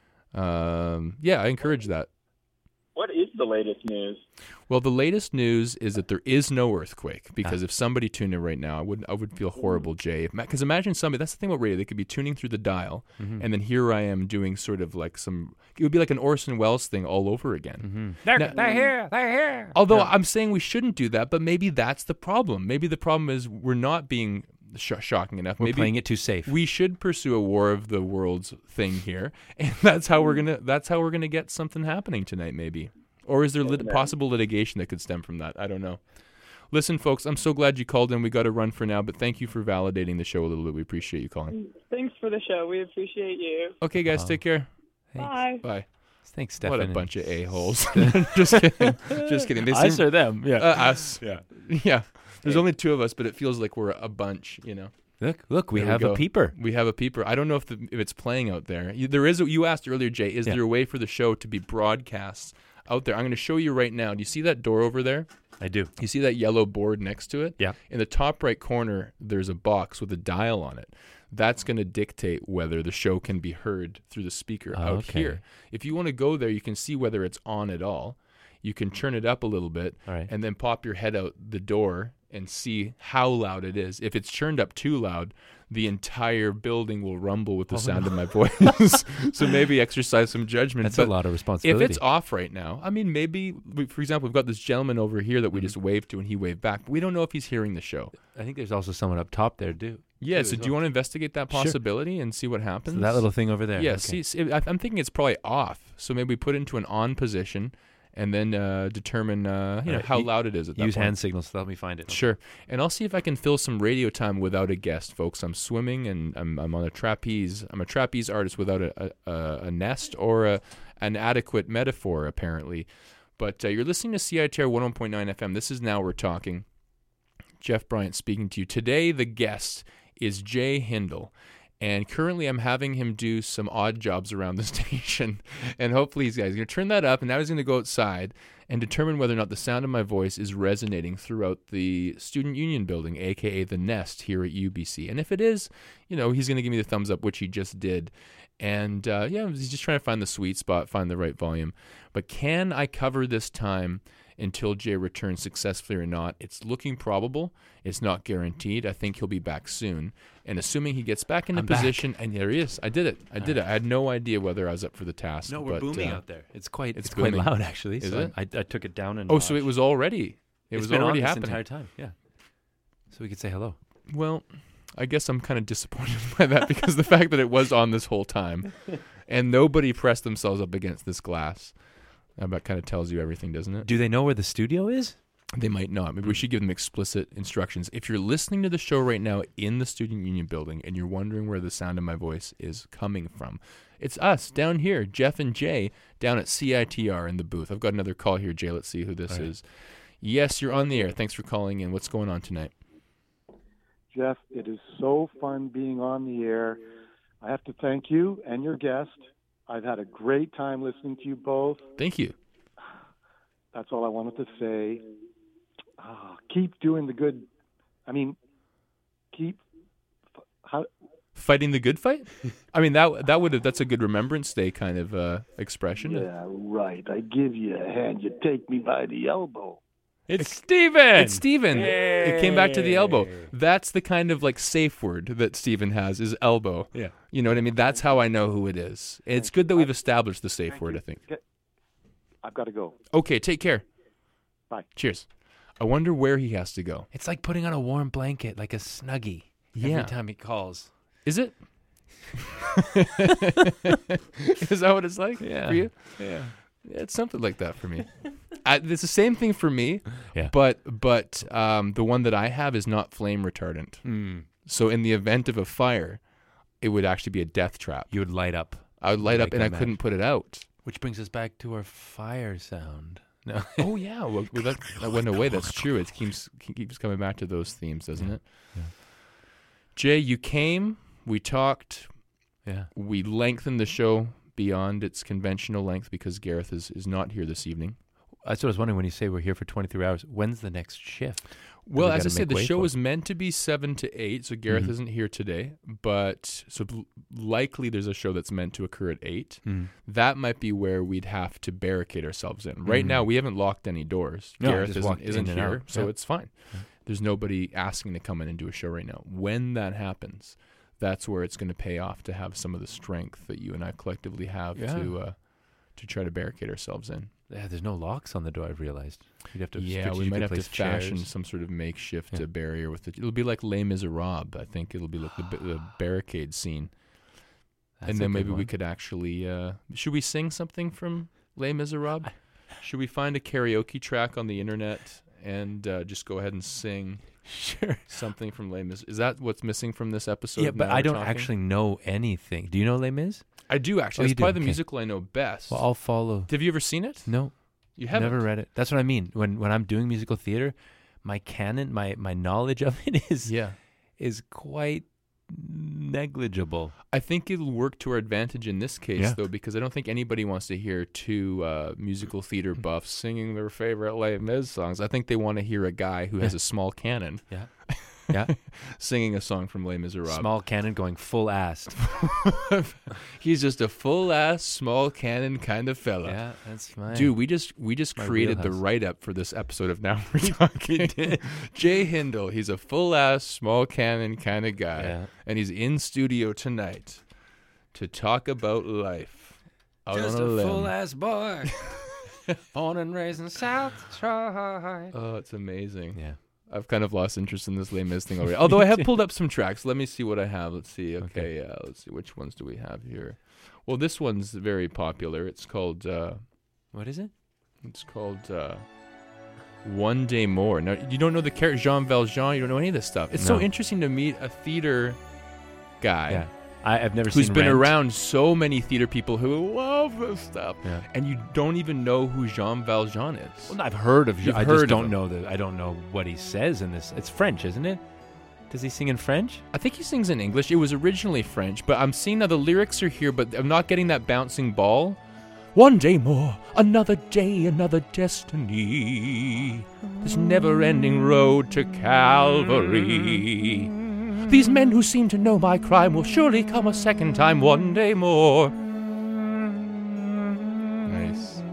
Um, yeah, I encourage that. What is the latest news? Well, the latest news is that there is no earthquake because if somebody tuned in right now, I would I would feel horrible, Jay. Because imagine somebody, that's the thing about radio, they could be tuning through the dial, and then here I am doing sort of like some, it would be like an Orson Welles thing all over again. They're, Now- they're here. They're here. Although I'm saying we shouldn't do that, but maybe that's the problem. Maybe the problem is we're not being sh- shocking enough. We're maybe playing it too safe. we should pursue a war of the worlds thing here, and that's how we're gonna that's how we're gonna get something happening tonight, maybe. Or is there lit- possible litigation that could stem from that? I don't know. Listen, folks, I'm so glad you called in. We got to run for now, but thank you for validating the show a little bit. We appreciate you calling. Thanks for the show. We appreciate you. Okay, guys, Wow. take care. Thanks. Bye. Bye. Thanks, Stefan. What a bunch of a-holes. Just kidding. Just kidding. They Us seem, or them? Yeah. uh, us. yeah. Yeah. There's only two of us, but it feels like we're a bunch, you know. Look, look, we There we have go. a peeper. We have a peeper. I don't know if the, if it's playing out there. You, there is. A, you asked earlier, Jay. Is Yeah. there a way for the show to be broadcast out there? I'm going to show you right now. Do you see that door over there? I do. You see that yellow board next to it? Yeah. In the top right corner, there's a box with a dial on it. That's going to dictate whether the show can be heard through the speaker Oh, out okay. here. If you want to go there, you can see whether it's on at all. You can turn it up a little bit, All right. and then pop your head out the door and see how loud it is. If it's turned up too loud, the entire building will rumble with the Oh, sound no. of my voice. So maybe exercise some judgment. That's But a lot of if responsibility. it's off right now, I mean, maybe, we- for example, we've got this gentleman over here that we Mm-hmm. just waved to and he waved back. We don't know if he's hearing the show. I think there's also someone up top there, too. Yeah, too, so as do you well. want to investigate that Sure. possibility and see what happens? So that little thing over there. Yeah, okay. see, see, I- I'm thinking it's probably off. So maybe put it into an on position and then uh, determine uh, you know, Alright, how u- loud it is at that Use point. hand signals to help me find it. Sure. And I'll see if I can fill some radio time without a guest, folks. I'm swimming and I'm, I'm on a trapeze. I'm a trapeze artist without a, a, a nest or a, an adequate metaphor, apparently. But uh, you're listening to C I T R one oh one point nine F M. This is Now We're Talking. Jeff Bryant speaking to you. Today, the guest is Jay Hindle. And currently, I'm having him do some odd jobs around the station. And hopefully, he's going to turn that up. And now he's going to go outside and determine whether or not the sound of my voice is resonating throughout the Student Union building, a k a the Nest here at U B C. And if it is, you know, he's going to give me the thumbs up, which he just did. And, uh, yeah, he's just trying to find the sweet spot, find the right volume. But can I cover this time until Jay returns successfully or not? It's looking probable. It's not guaranteed. I think he'll be back soon. And assuming he gets back into I'm back. position, and there he is. I did it. I did it. I had no idea whether I was up for the task. No, we're but, booming uh, out there. It's quite it's it's, quite booming. loud, actually. Is so it? I, I took it down and Oh, so it was already. It it's was been already on this happening. entire time. Yeah. So we could say hello. Well, I guess I'm kind of disappointed by that because the fact that it was on this whole time and nobody pressed themselves up against this glass, that kind of tells you everything, doesn't it? Do they know where the studio is? They might not. Maybe we should give them explicit instructions. If you're listening to the show right now in the Student Union building and you're wondering where the sound of my voice is coming from, it's us down here, Jeff and Jay, down at C I T R in the booth. I've got another call here, Jay. Let's see who this All right. is. Yes, you're on the air. Thanks for calling in. What's going on tonight? Jeff, it is so fun being on the air. I have to thank you and your guest. I've had a great time listening to you both. Thank you. That's all I wanted to say. Ah, keep doing the good. I mean, keep. How, Fighting the good fight? I mean, that that would have, that's a good Remembrance Day kind of uh, expression. yeah, right. I give you a hand. You take me by the elbow. It's Steven. It's Steven. It came back to the elbow. That's the kind of like safe word that Steven has is elbow. Yeah. You know what I mean? That's how I know who it is. It's good that we've established the safe word, I think. I've got to go. Okay, take care. Bye. Cheers. I wonder where he has to go. It's like putting on a warm blanket, like a Snuggie. Yeah. Every time he calls. Is it? Is that what it's like Yeah. for you? Yeah. Yeah, it's something like that for me. I, it's the same thing for me, Yeah. but but um, the one that I have is not flame retardant. Mm. So in the event of a fire, it would actually be a death trap. You would light up. I would light up Like and a I match. couldn't put it out. Which brings us back to our fire sound. No. Oh yeah, well, well, that, that went away. That's true. It keeps keeps coming back to those themes, doesn't Yeah. it? Yeah. Jay, you came. We talked. Yeah. We lengthened the show beyond its conventional length because Gareth is, is not here this evening. That's what I was wondering when you say we're here for twenty-three hours. When's the next shift? Well, we as I gotta said, make the way show for? was meant to be seven to eight, so Gareth Mhm. isn't here today. But so l- likely there's a show that's meant to occur at eight. Mm. That might be where we'd have to barricade ourselves in. Right Mhm. now, we haven't locked any doors. No, Gareth just isn't, walked isn't in and here, out. so Yeah. it's fine. Yeah. There's nobody asking to come in and do a show right now. When that happens, that's where it's going to pay off to have some of the strength that you and I collectively have Yeah. to uh, to try to barricade ourselves in. Yeah, there's no locks on the door, I've realized. You'd have to Yeah, we might have to place fashion chairs. some sort of makeshift Yeah. uh, barrier with it. It'll be like Les Miserables. I think it'll be like the, ba- the barricade scene. That's and a then good maybe we one. could actually, uh, should we sing something from Les Miserables? Should we find a karaoke track on the internet and uh, just go ahead and sing Sure. something from Les Mis? Is that what's missing from this episode? Yeah, of but Now I We're don't Talking? actually know anything. Do you know Les Mis? I do actually. Oh, you It's probably do? the Okay. musical I know best. Well, I'll follow. Have you ever seen it? No, You haven't? never read it. That's what I mean. When when I'm doing musical theater, my canon, my my knowledge of it is Yeah. is quite negligible. I think it'll work to our advantage in this case, Yeah. though, because I don't think anybody wants to hear two uh, musical theater buffs singing their favorite Les Mis songs. I think they want to hear a guy who has Yeah. a small cannon. Yeah. Yeah. singing a song from Les Miserables. Small cannon going full ass. He's just a full ass, small cannon kind of fella. Yeah, that's fine. Dude, we just we just My created the wheelhouse. write up for this episode of Now We're Talking. Jay Hindle, he's a full ass, small cannon kind of guy, Yeah. and he's in studio tonight to talk about life. Out Just on a a limb. full ass boy. Born and raised in South Detroit. Oh, it's amazing. Yeah. I've kind of lost interest in this Les Mis thing already. Although I have pulled up some tracks. Let me see what I have. Let's see. Okay, Okay. yeah. Let's see. Which ones do we have here? Well, this one's very popular. It's called. Uh, What is it? it's called. Uh, One Day More. Now you don't know the character Jean Valjean. You don't know any of this stuff. It's so No. interesting to meet a theater guy Yeah. I, I've never who's seen been Rent. around so many theater people who love this stuff, Yeah. and you don't even know who Jean Valjean is. Well, I've heard of. You've I heard just of don't him. know the. I don't know what he says in this. It's French, isn't it? Does he sing in French? I think he sings in English. It was originally French, but I'm seeing now the lyrics are here, but I'm not getting that bouncing ball. One day more, another day, another destiny. This never-ending road to Calvary. These men who seem to know my crime will surely come a second time one day more. Nice.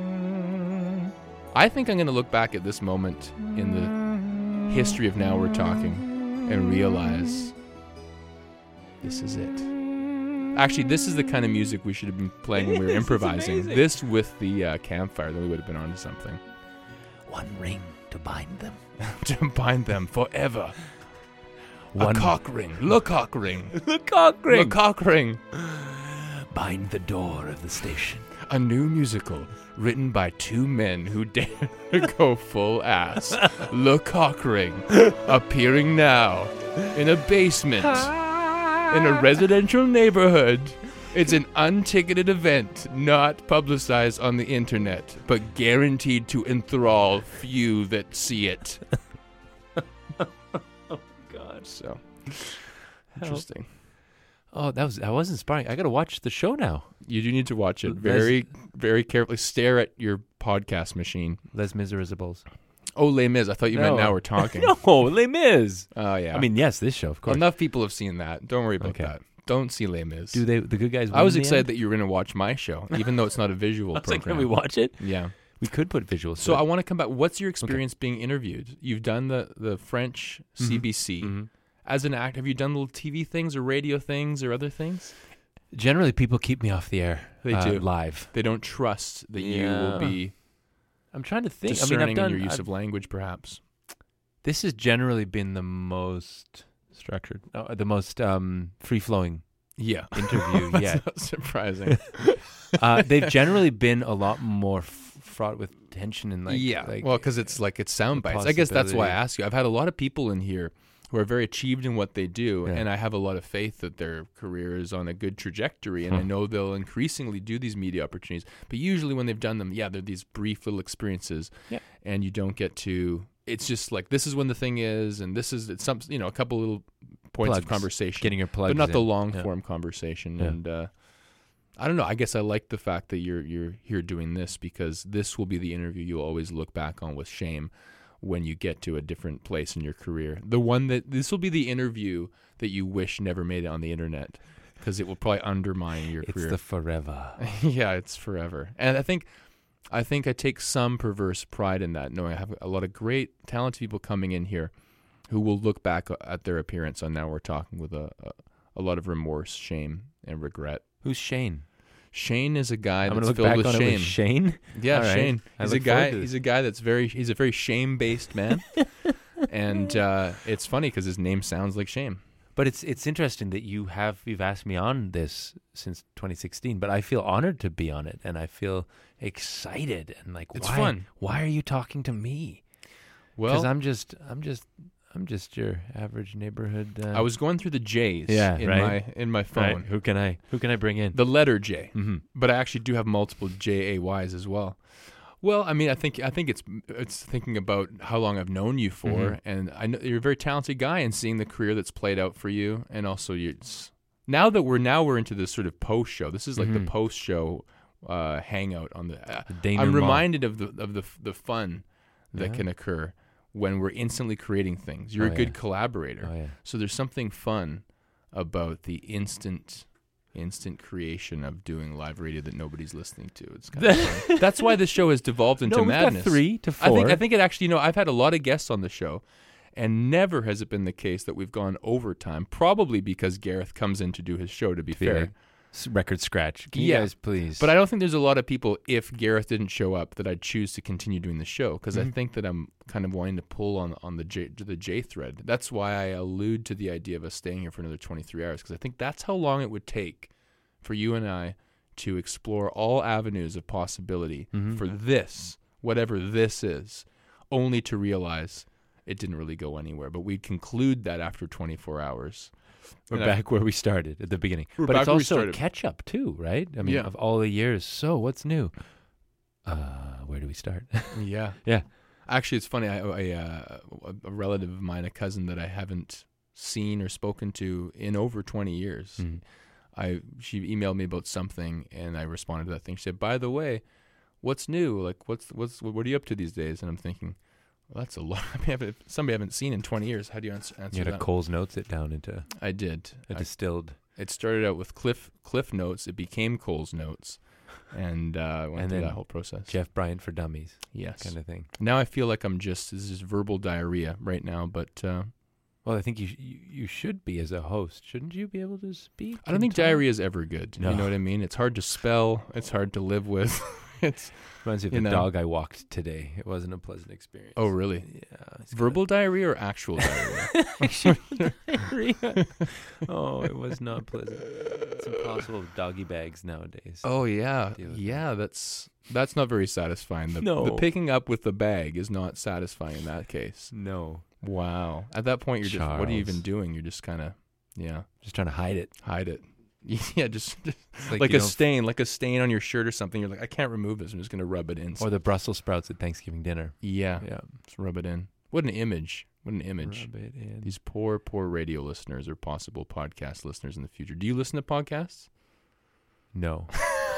I think I'm going to look back at this moment in the history of Now We're Talking and realize this is it. Actually, this is the kind of music we should have been playing when we were This is improvising. amazing. This with the uh, campfire, then we would have been onto something. One ring to bind them. To bind them forever. One A cock ring. Le cock ring. the cock Le cock ring. Bind the door of the station. A new musical written by two men who dare to go full ass. Le cock ring. Appearing now in a basement. In a residential neighborhood. It's an unticketed event, not publicized on the internet, but guaranteed to enthrall few that see it. God. So, interesting. Oh, that was that was inspiring. I got to watch the show now. You do need to watch it Les- very, very carefully. Stare at your podcast machine. Les Miserables. Oh, Les Mis. I thought you meant No. Now We're Talking. No, Les Mis. Oh, yeah. I mean, yes, this show, of course. enough people have seen that. Don't worry about Okay. that. Don't see Les Mis. Do they? The good guys. I was excited that you were going to watch my show, even though it's not a visual I was like, program. can we watch it? Yeah. We could put visuals. So to I it. want to come back. What's your experience being interviewed? You've done the, the French C B C. Mhm. As an actor, have you done little T V things or radio things or other things? Generally, people keep me off the air. They uh, do. live. They don't trust that you Yeah. will be I'm trying to think. I discerning mean, I've done. in your use I've- of language, perhaps. This has generally been the most structured, uh, the most um, free flowing Yeah. interview That's yet. not surprising. uh, they've generally been a lot more f- fraught with tension and like yeah. like, well, because it's like it's sound bites. I guess that's why I possibility. ask you. I've had a lot of people in here who are very achieved in what they do, Yeah. and I have a lot of faith that their career is on a good trajectory, and I Huh. know they'll increasingly do these media opportunities. But usually when they've done them, yeah, they're these brief little experiences, Yeah. and you don't get to. It's just like this is when the thing is, and this is it's some you know a couple little points Plugs. of conversation, getting your plugs, but not the in. long Yeah. form conversation. Yeah. And uh, I don't know. I guess I like the fact that you're you're here doing this because this will be the interview you'll always look back on with shame when you get to a different place in your career. The one that this will be the interview that you wish never made it on the internet because it will probably undermine your It's career. the forever. Yeah, it's forever. And I think I think I take some perverse pride in that, knowing I have a lot of great, talented people coming in here who will look back at their appearance on Now We're Talking with a, a, a lot of remorse, shame, and regret. Who's Shane? Shane is a guy I'm that's gonna look filled back with on shame. it with Shane. Yeah, All right. Shane. I He's a look forward guy. to this. He's a guy that's very. He's a very shame-based man, and uh, it's funny because his name sounds like shame. But it's it's interesting that you have you've asked me on this since twenty sixteen, but I feel honored to be on it, and I feel excited and like It's why, fun. Why are you talking to me? Well, Because I'm just I'm just I'm just your average neighborhood. Uh, I was going through the J's Yeah, in right. my in my phone. right. Who can I who can I bring in? The letter J, mm-hmm. but I actually do have multiple J A Ys as well. Well, I mean, I think I think it's it's thinking about how long I've known you for, Mhm. and I know you're a very talented guy, and seeing the career that's played out for you, and also you. Now that we're now we're into this sort of post show. This is like Mhm. the post show uh, hangout on the. Uh, The denouement. I'm reminded of the of the the fun that Yeah. can occur when we're instantly creating things. You're Oh, a good yeah. collaborator. Oh, yeah. So there's something fun about the instant instant creation of doing live radio that nobody's listening to. It's kind of fun. That's why this show has devolved into no, we've madness. got three to I four. think I think it actually, you know, I've had a lot of guests on the show, and never has it been the case that we've gone overtime, probably because Gareth comes in to do his show, to be To be fair. like, s- record scratch. Can you Yeah. guys please? But I don't think there's a lot of people, if Gareth didn't show up, that I'd choose to continue doing the show, because Mm-hmm. I think that I'm kind of wanting to pull on on the J, the J thread. That's why I allude to the idea of us staying here for another twenty-three hours, because I think that's how long it would take for you and I to explore all avenues of possibility Mm-hmm. for this, whatever this is, only to realize it didn't really go anywhere. But we'd conclude that after twenty-four hours. We're And I- back where we started at the beginning. We're but back it's where we also started. catch up too, right? I mean, Yeah. of all the years. So what's new? Uh, where do we start? Yeah. Yeah. Actually, it's funny. I, I uh, a relative of mine, a cousin that I haven't seen or spoken to in over twenty years. Mm. I she emailed me about something, and I responded to that thing. She said, "By the way, what's new? Like, what's what's what are you up to these days?" And I'm thinking, well, that's a lot. I mean, if somebody I haven't seen in twenty years, how do you answer, answer You had that? a Coles Notes it down into I did. a I, distilled. it started out with Cliff Cliff Notes. It became Cole's Notes, and uh, I went And through then that whole process. Jeff Bryant for Dummies Yes. kind of thing. Now I feel like I'm just this is verbal diarrhea right now, but. Uh, Well, I think you, sh- you you should be as a host. Shouldn't you be able to speak? I don't and think talk? diarrhea is ever good. No. You know what I mean? It's hard to spell. It's hard to live with. It's Reminds me of you the know. dog I walked today. It wasn't a pleasant experience. oh really? Yeah. it's Verbal diarrhea or actual diarrhea? kinda- diarrhea. Oh, it was not pleasant. It's impossible with doggy bags nowadays. Oh yeah, Deal with yeah. That's that's not very satisfying. The, No. the picking up with the bag is not satisfying in that case. No. Wow. At that point, you're just what are you even Charles. doing? You're just kind of yeah, Just trying to hide it. hide it. Yeah, just, just It's like, you a don't- stain, like a stain on your shirt or something. You're like, I can't remove this. I'm just gonna rub it in. Or the Brussels sprouts at Thanksgiving dinner. yeah, Yeah. just rub it in. What an image! What an image! Rub it in. These poor, poor radio listeners or possible podcast listeners in the future. Do you listen to podcasts? No.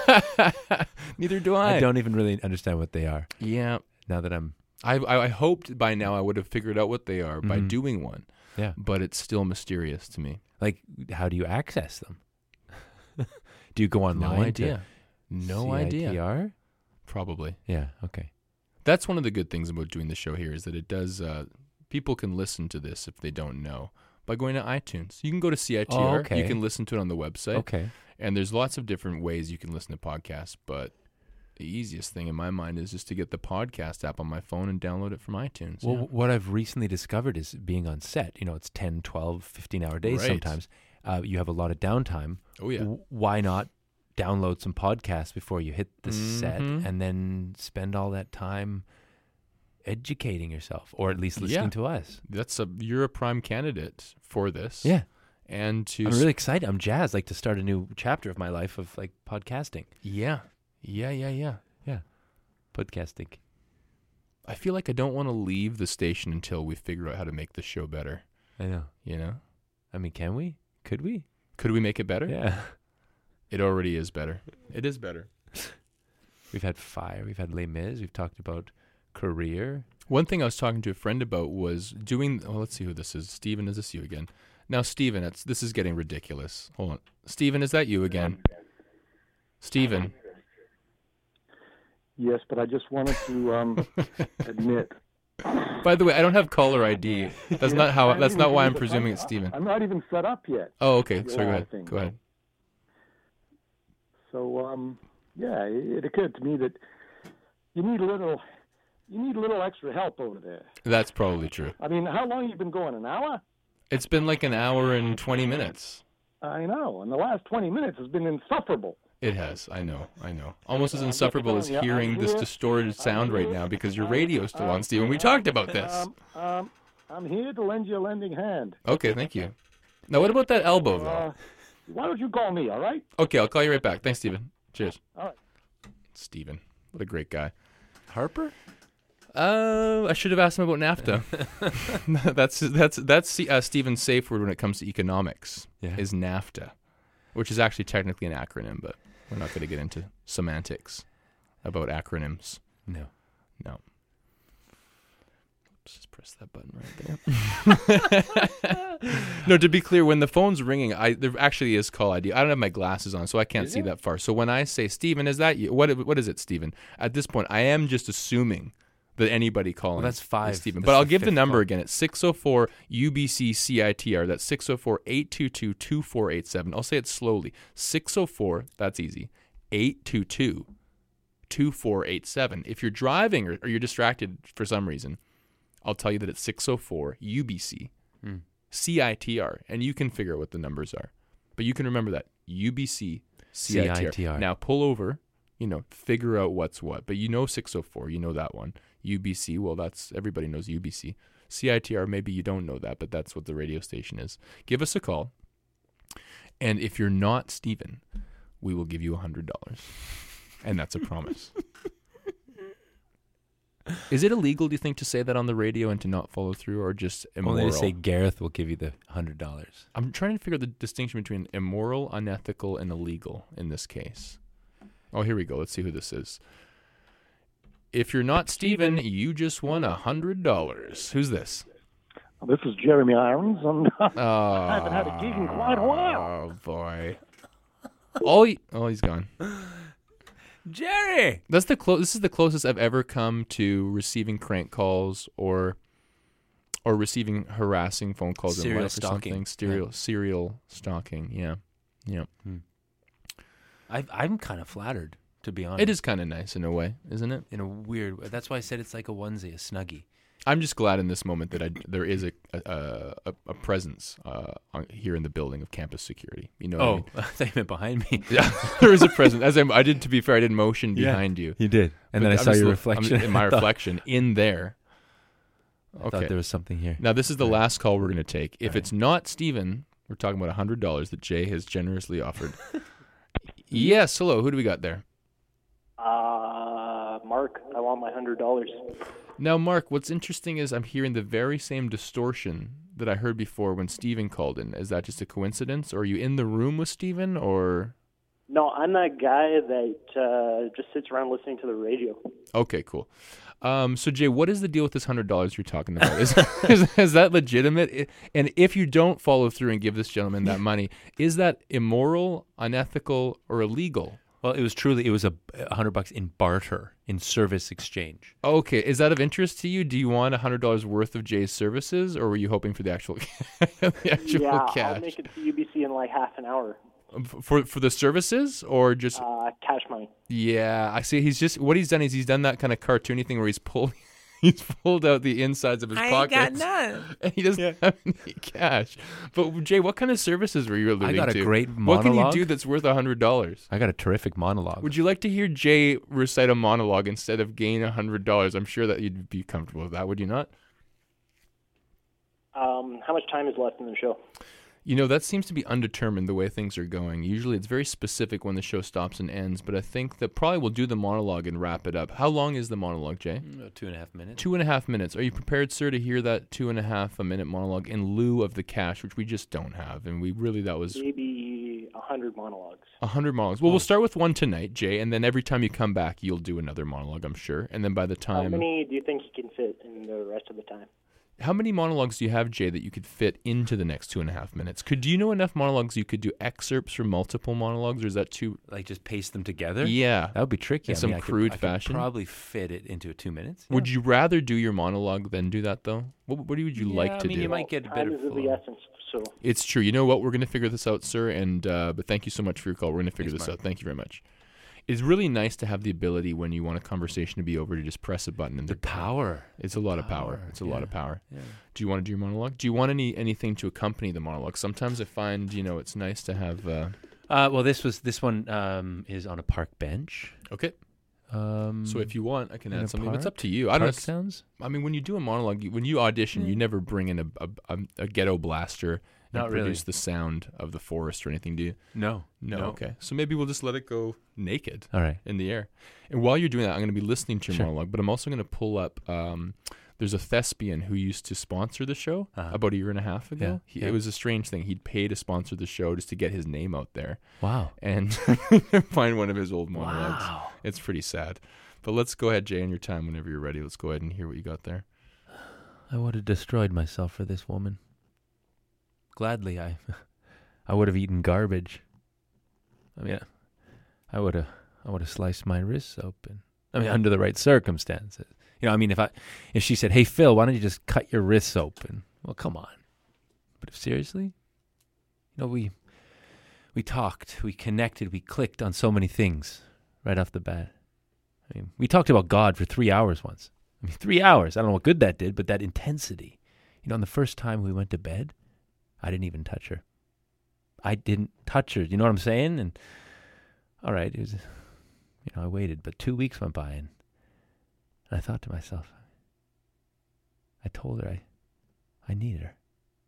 Neither do I. I don't even really understand what they are. Yeah. Now that I'm I, I I hoped by now I would have figured out what they are by Mhm. doing one, yeah. but it's still mysterious to me. Like, how do you access them? Do you go online? No idea. No to idea. C I T R? Probably. Yeah. Okay. That's one of the good things about doing the show here is that it does. Uh, people can listen to this if they don't know by going to iTunes. You can go to C I T R. Oh, okay. You can listen to it on the website. Okay. And there's lots of different ways you can listen to podcasts, but the easiest thing in my mind is just to get the podcast app on my phone and download it from iTunes. Well, yeah. what I've recently discovered is being on set. You know, it's ten, twelve, fifteen hour days Right. sometimes. Uh, you have a lot of downtime. Oh, yeah. W- why not download some podcasts before you hit the set Mhm. and then spend all that time educating yourself, or at least listening Yeah. to us? That's a you're a prime candidate for this. Yeah. And to I'm really excited. I'm jazzed, like to start a new chapter of my life of like podcasting. yeah. Yeah, yeah, yeah. Podcasting. I feel like I don't want to leave the station until we figure out how to make the show better, I know. you know? I mean, can we? Could we? Could we make it better? Yeah. It already is better. It is better. We've had Fire. We've had Les Mis. We've talked about career. One thing I was talking to a friend about was doing. Oh, let's see who this is. Stephen, is this you again? Now, Stephen, it's, this is getting ridiculous. Hold on. Stephen, is that you again? Stephen. Yes, but I just wanted to um, admit. By the way, I don't have caller I D. That's not how. I That's didn't not even why do I'm the presuming fun- it's Stephen. I'm not even set up yet. Oh, okay. The Sorry. Go whole ahead. thing. Go ahead. So, um, yeah, it, it occurred to me that you need a little, you need a little extra help over there. That's probably true. I mean, how long have you been going? An hour? It's been like an hour and twenty minutes. I know, and the last twenty minutes has been insufferable. It has. I know. I know. Almost as I'm just insufferable as telling you, hearing I'm this here. distorted sound right now because your radio's still on, Stephen. We talked about this. Um, um, I'm here to lend you a lending hand. Okay, thank you. Now, what about that elbow, though? Uh, why don't you call me, all right? Okay, I'll call you right back. Thanks, Stephen. Cheers. All right. Stephen. What a great guy. Harper? Uh, I should have asked him about NAFTA. that's that's that's uh, Stephen's safe word when it comes to economics. Yeah. Is NAFTA, which is actually technically an acronym, but we're not going to get into semantics about acronyms. No. No. Just press that button right there. No, to be clear, when the phone's ringing, I there actually is call I D. I don't have my glasses on, so I can't Is see it? that far. So when I say, Steven, is that you? What what is it, Steven? At this point, I am just assuming that anybody calling Well, that's is five. Steven. That's But I'll the give the fifth number call. again. It's six oh four U B C C I T R. That's six oh four, eight two two, two four eight seven. I'll say it slowly. six oh four, that's easy, eight two two, two four eight seven. If you're driving or, or you're distracted for some reason, I'll tell you that it's six oh four U B C Hmm. C I T R, and you can figure out what the numbers are. But you can remember that, U B C C I T R. C I T R. Now pull over, you know, figure out what's what. But you know six oh four, you know that one. U B C, well, that's, everybody knows U B C. C I T R, maybe you don't know that, but that's what the radio station is. Give us a call, and if you're not Steven, we will give you one hundred dollars. And that's a promise. Is it illegal, do you think, to say that on the radio and to not follow through, or just immoral? Only to say Gareth will give you the hundred dollars. I'm trying to figure out the distinction between immoral, unethical, and illegal in this case. Oh, here we go. Let's see who this is. If you're not Steven, you just won one hundred dollars. Who's this? This is Jeremy Irons, and Oh, I haven't had a gig in quite a while. Oh, boy. Oh, he, oh, he's gone. Jerry. That's the clo- This is the closest I've ever come to receiving crank calls or or receiving harassing phone calls in Serial life or stalking. something. Serial, serial stalking. Yeah, yeah. I, I'm kind of flattered, to be honest. It is kind of nice in a way, isn't it? in a weird way. That's why I said it's like a onesie, a snuggie. I'm just glad in this moment that I, there is a a, a, a presence uh, on, here in the building of campus security. You know what I Oh, mean? I thought you meant behind me. Yeah, there is a presence. As I'm, I did, to be fair, I did motion Yeah. behind you. You did, and But then I I'm saw just your look- reflection. I'm- in my I thought- reflection in there. I Okay. thought there was something here. Now, this is the last call we're going to take. If All right. it's not Steven, we're talking about one hundred dollars that Jay has generously offered. Yes, hello. Who do we got there? Uh, Mark, I want my one hundred dollars. Now, Mark, what's interesting is I'm hearing the very same distortion that I heard before when Steven called in. Is that just a coincidence? Or are you in the room with Steven, or... No, I'm that guy that uh, just sits around listening to the radio. Okay, cool. Um, so, Jay, what is the deal with this one hundred dollars you're talking about? Is, is, is that legitimate? And if you don't follow through and give this gentleman that money, is that immoral, unethical, or illegal? Well, it was truly, it was a a hundred bucks in barter, in service exchange. Okay, is that of interest to you? Do you want one hundred dollars worth of Jay's services, or were you hoping for the actual, the actual yeah, cash? I'll make it to U B C in like half an hour. For for the services, or just... Uh, cash money. Yeah, I see. He's just... What he's done is he's done that kind of cartoony thing where he's pulled... He's pulled out the insides of his pockets. none. And he doesn't have any cash. But Jay, what kind of services were you alluding I got a to? great What can you monologue. do that's worth a hundred dollars? I got a terrific monologue. Would you like to hear Jay recite a monologue instead of gain a hundred dollars? I'm sure that you'd be comfortable with that. Would you not? Um, how much time is left in the show? You know, that seems to be undetermined the way things are going. Usually it's very specific when the show stops and ends, but I think that probably we'll do the monologue and wrap it up. How long is the monologue, Jay? About two and a half minutes. Two and a half minutes. Are you prepared, sir, to hear that two and a half a minute monologue in lieu of the cash, which we just don't have? And we really, that was Maybe a hundred monologues. a hundred monologues. Well, we'll start with one tonight, Jay, and then every time you come back, you'll do another monologue, I'm sure. And then by the How time... many do you think you can fit in the rest of the time? How many monologues do you have, Jay, that you could fit into the next two and a half minutes? Could do you know enough monologues you could do excerpts from multiple monologues, or is that too... Like just paste them together? Yeah. That would be tricky. In I some mean, I could- crude I could fashion? probably fit it into two minutes. Would you rather do your monologue than do that, though? What, what would you Yeah, like I to mean, do? you might get a Time better is of the flow. essence, so It's true. You know what? We're going to figure this out, sir. And uh, but thank you so much for your call. We're going to figure Thanks, this Mark. out. Thank you very much. It's really nice to have the ability when you want a conversation to be over to just press a button and The they're done. power. It's a lot of power. power, It's a lot yeah. of power. Yeah. Do you want to do your monologue? Do you want any anything to accompany the monologue? Sometimes I find you know it's nice to have. Uh, Uh, well, this was this one um, is on a park bench. okay. Um, So if you want, I can in add a something. It's park? up to you. I park don't. sounds. I mean, when you do a monologue, you- when you audition, you Yeah. never bring in a a, a, a ghetto blaster and Not really. produce the sound of the forest or anything, do you? No. No. Okay. So maybe we'll just let it go naked All right. in the air. And while you're doing that, I'm going to be listening to your Sure. monologue, but I'm also going to pull up. Um, there's a thespian who used to sponsor the show Uh-huh. about a year and a half ago. Yeah, He, yeah. It was a strange thing. He'd pay to sponsor the show just to get his name out there Wow. and find one of his old monologues. Wow. It's pretty sad. But let's go ahead, Jay, on your time whenever you're ready. Let's go ahead and hear what you got there. I would have destroyed myself for this woman. Gladly, I I would have eaten garbage. I mean, I would have I would have sliced my wrists open. I mean, under the right circumstances. You know, I mean, if I if she said, "Hey, Phil, why don't you just cut your wrists open?" Well, come on. But if seriously, you know, we we talked, we connected, we clicked on so many things right off the bat. I mean, we talked about God for three hours once. I mean, three hours. I don't know what good that did, but that intensity. You know, and the first time we went to bed, I didn't even touch her. I didn't touch her. You know what I'm saying? And all right, it was, you know, I waited, but two weeks went by, and, and I thought to myself, I told her I, I needed her,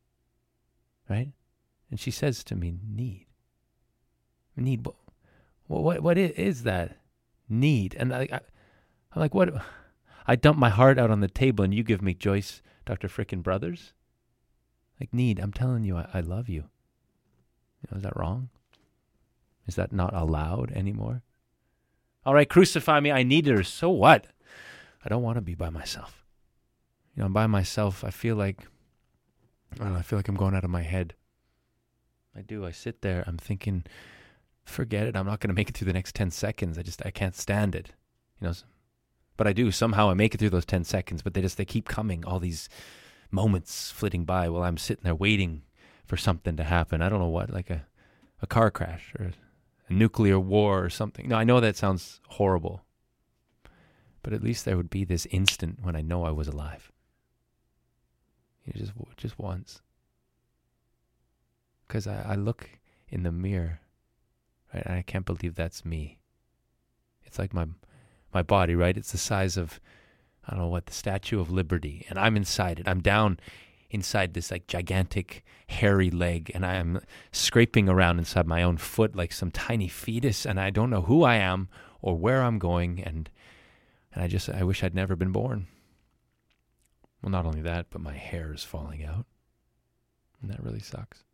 right? And she says to me, "Need, need. What, what, what is that? Need?" And I, I, I'm like, what? I dump my heart out on the table, and you give me Joyce, Doctor Frickin' Brothers. Like, need. I'm telling you, I, I love you. You know, is that wrong? Is that not allowed anymore? All right, crucify me. I need her. So what? I don't want to be by myself. You know, I'm by myself. I feel like, I don't know, I feel like I'm going out of my head. I do. I sit there. I'm thinking, forget it. I'm not going to make it through the next ten seconds. I just, I can't stand it. You know, but I do. Somehow I make it through those ten seconds, but they just, they keep coming. All these moments flitting by while I'm sitting there waiting for something to happen. I don't know what, like a, a car crash or a nuclear war or something. No, I know that sounds horrible, but at least there would be this instant when I know I was alive. You know, just, just once. Because I, I look in the mirror, right, and I can't believe that's me. It's like my my body, right? It's the size of, I don't know what, the Statue of Liberty, and I'm inside it. I'm down inside this like gigantic hairy leg, and I am scraping around inside my own foot like some tiny fetus, and I don't know who I am or where I'm going, and and I just, I wish I'd never been born. Well, not only that, but my hair is falling out, and that really sucks.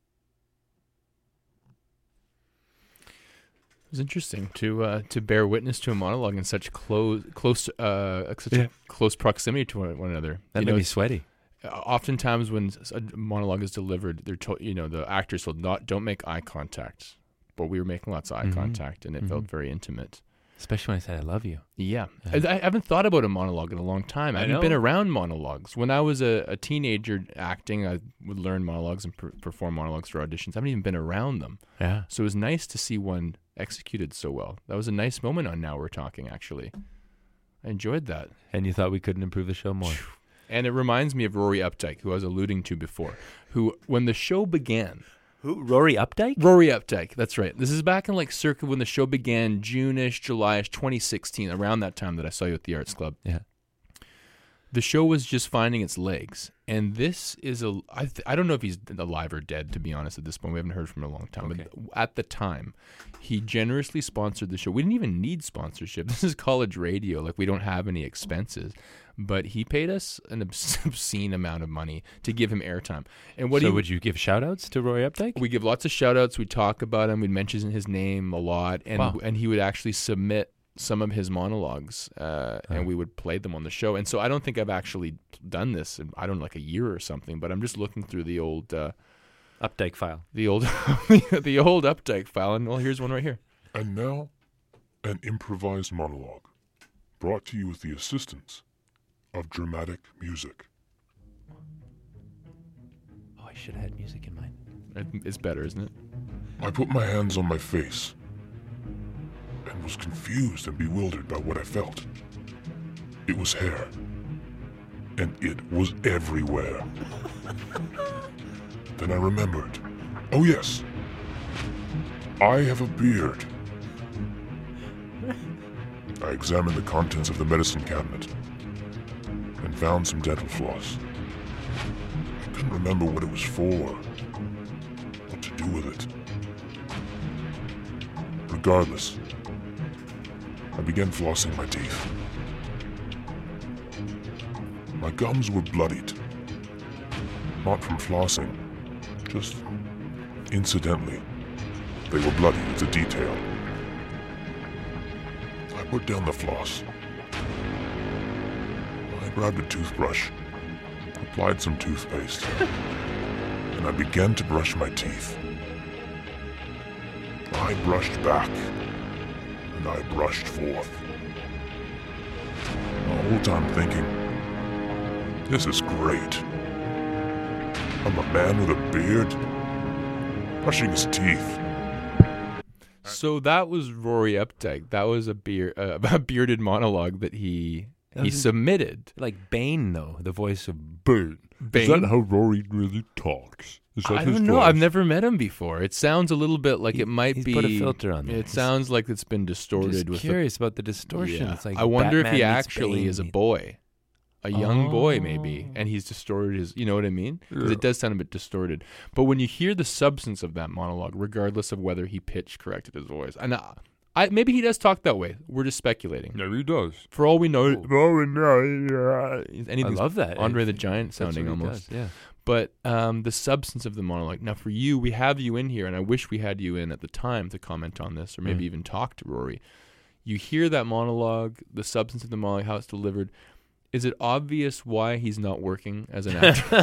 It was interesting to uh, to bear witness to a monologue in such close close uh, such Yeah. a close proximity to one, one another. That You made know, me sweaty. uh, Oftentimes, when a monologue is delivered, they're told, you know, the actors will not don't make eye contact, but we were making lots of eye Mhm. contact, and it Mhm. felt very intimate. Especially when I said I love you. Yeah. Yeah. I, I haven't thought about a monologue in a long time. I I haven't know. been around monologues. When I was a, a teenager acting, I would learn monologues and per- perform monologues for auditions. I haven't even been around them. Yeah. So it was nice to see one executed so well. That was a nice moment on Now We're Talking, actually. I enjoyed that. And you thought we couldn't improve the show more. And it reminds me of Rory Updike, who I was alluding to before, who, when the show began, Who? Rory Updike? Rory Updike, that's right. This is back in like circa when the show began, June-ish, July-ish, twenty sixteen, around that time that I saw you at the Arts Club. Yeah. The show was just finding its legs. And this is a, I, th- I don't know if he's alive or dead, to be honest, at this point. We haven't heard from him in a long time. Okay. But at the time, he generously sponsored the show. We didn't even need sponsorship. This is college radio. Like, we don't have any expenses. But he paid us an obs- obscene amount of money to give him airtime. And what so he would you give shout-outs to Rory Updike? we give lots of shout outs. We talk about him. We'd mention his name a lot. And Wow. and he would actually submit some of his monologues, uh, Uh-huh. and we would play them on the show. And so I don't think I've actually done this in, I don't know, like a year or something, but I'm just looking through the old, uh, Updike file. the old, the old Updike file. And well, here's one right here. And now, an improvised monologue, brought to you with the assistance of dramatic music. Oh, I should have had music in mind. It- It's better, isn't it? I put my hands on my face and was confused and bewildered by what I felt. It was hair, and it was everywhere. Then I remembered. Oh yes, I have a beard. I examined the contents of the medicine cabinet and found some dental floss. I couldn't remember what it was for, what to do with it. Regardless, I began flossing my teeth. My gums were bloodied. Not from flossing, just incidentally. They were bloody, it's a detail. I put down the floss. I grabbed a toothbrush, applied some toothpaste, and I began to brush my teeth. I brushed back, and I brushed forth. The whole time thinking, this is great. I'm a man with a beard, brushing his teeth. So that was Rory Updike. That was a beard, uh, a bearded monologue that he he Doesn't- submitted. Like Bane, though, the voice of Bane. Bane? how Rory really talks? Is I don't know. I've never met him before. It sounds a little bit like He- it might he's be. put a filter on there. It He's- sounds like it's been distorted Just with. curious about the The, distortion. yeah. It's like I wonder if he Batman meets actually Bane is a meet- boy, a young boy maybe, Oh. and he's distorted his. You know what I mean? Because Yeah. it does sound a bit distorted. But when you hear the substance of that monologue, regardless of whether he pitch corrected his voice, and I, I maybe he does talk that way. We're just speculating. Yeah, he does. For all we know, Oh, no, I anything's love that. Andre It- the Giant that's what sounding he almost. does, yeah. But um, the substance of the monologue. Now, for you, we have you in here, and I wish we had you in at the time to comment on this, or maybe Mm. even talk to Rory. You hear that monologue, the substance of the monologue, how it's delivered. Is it obvious why he's not working as an actor?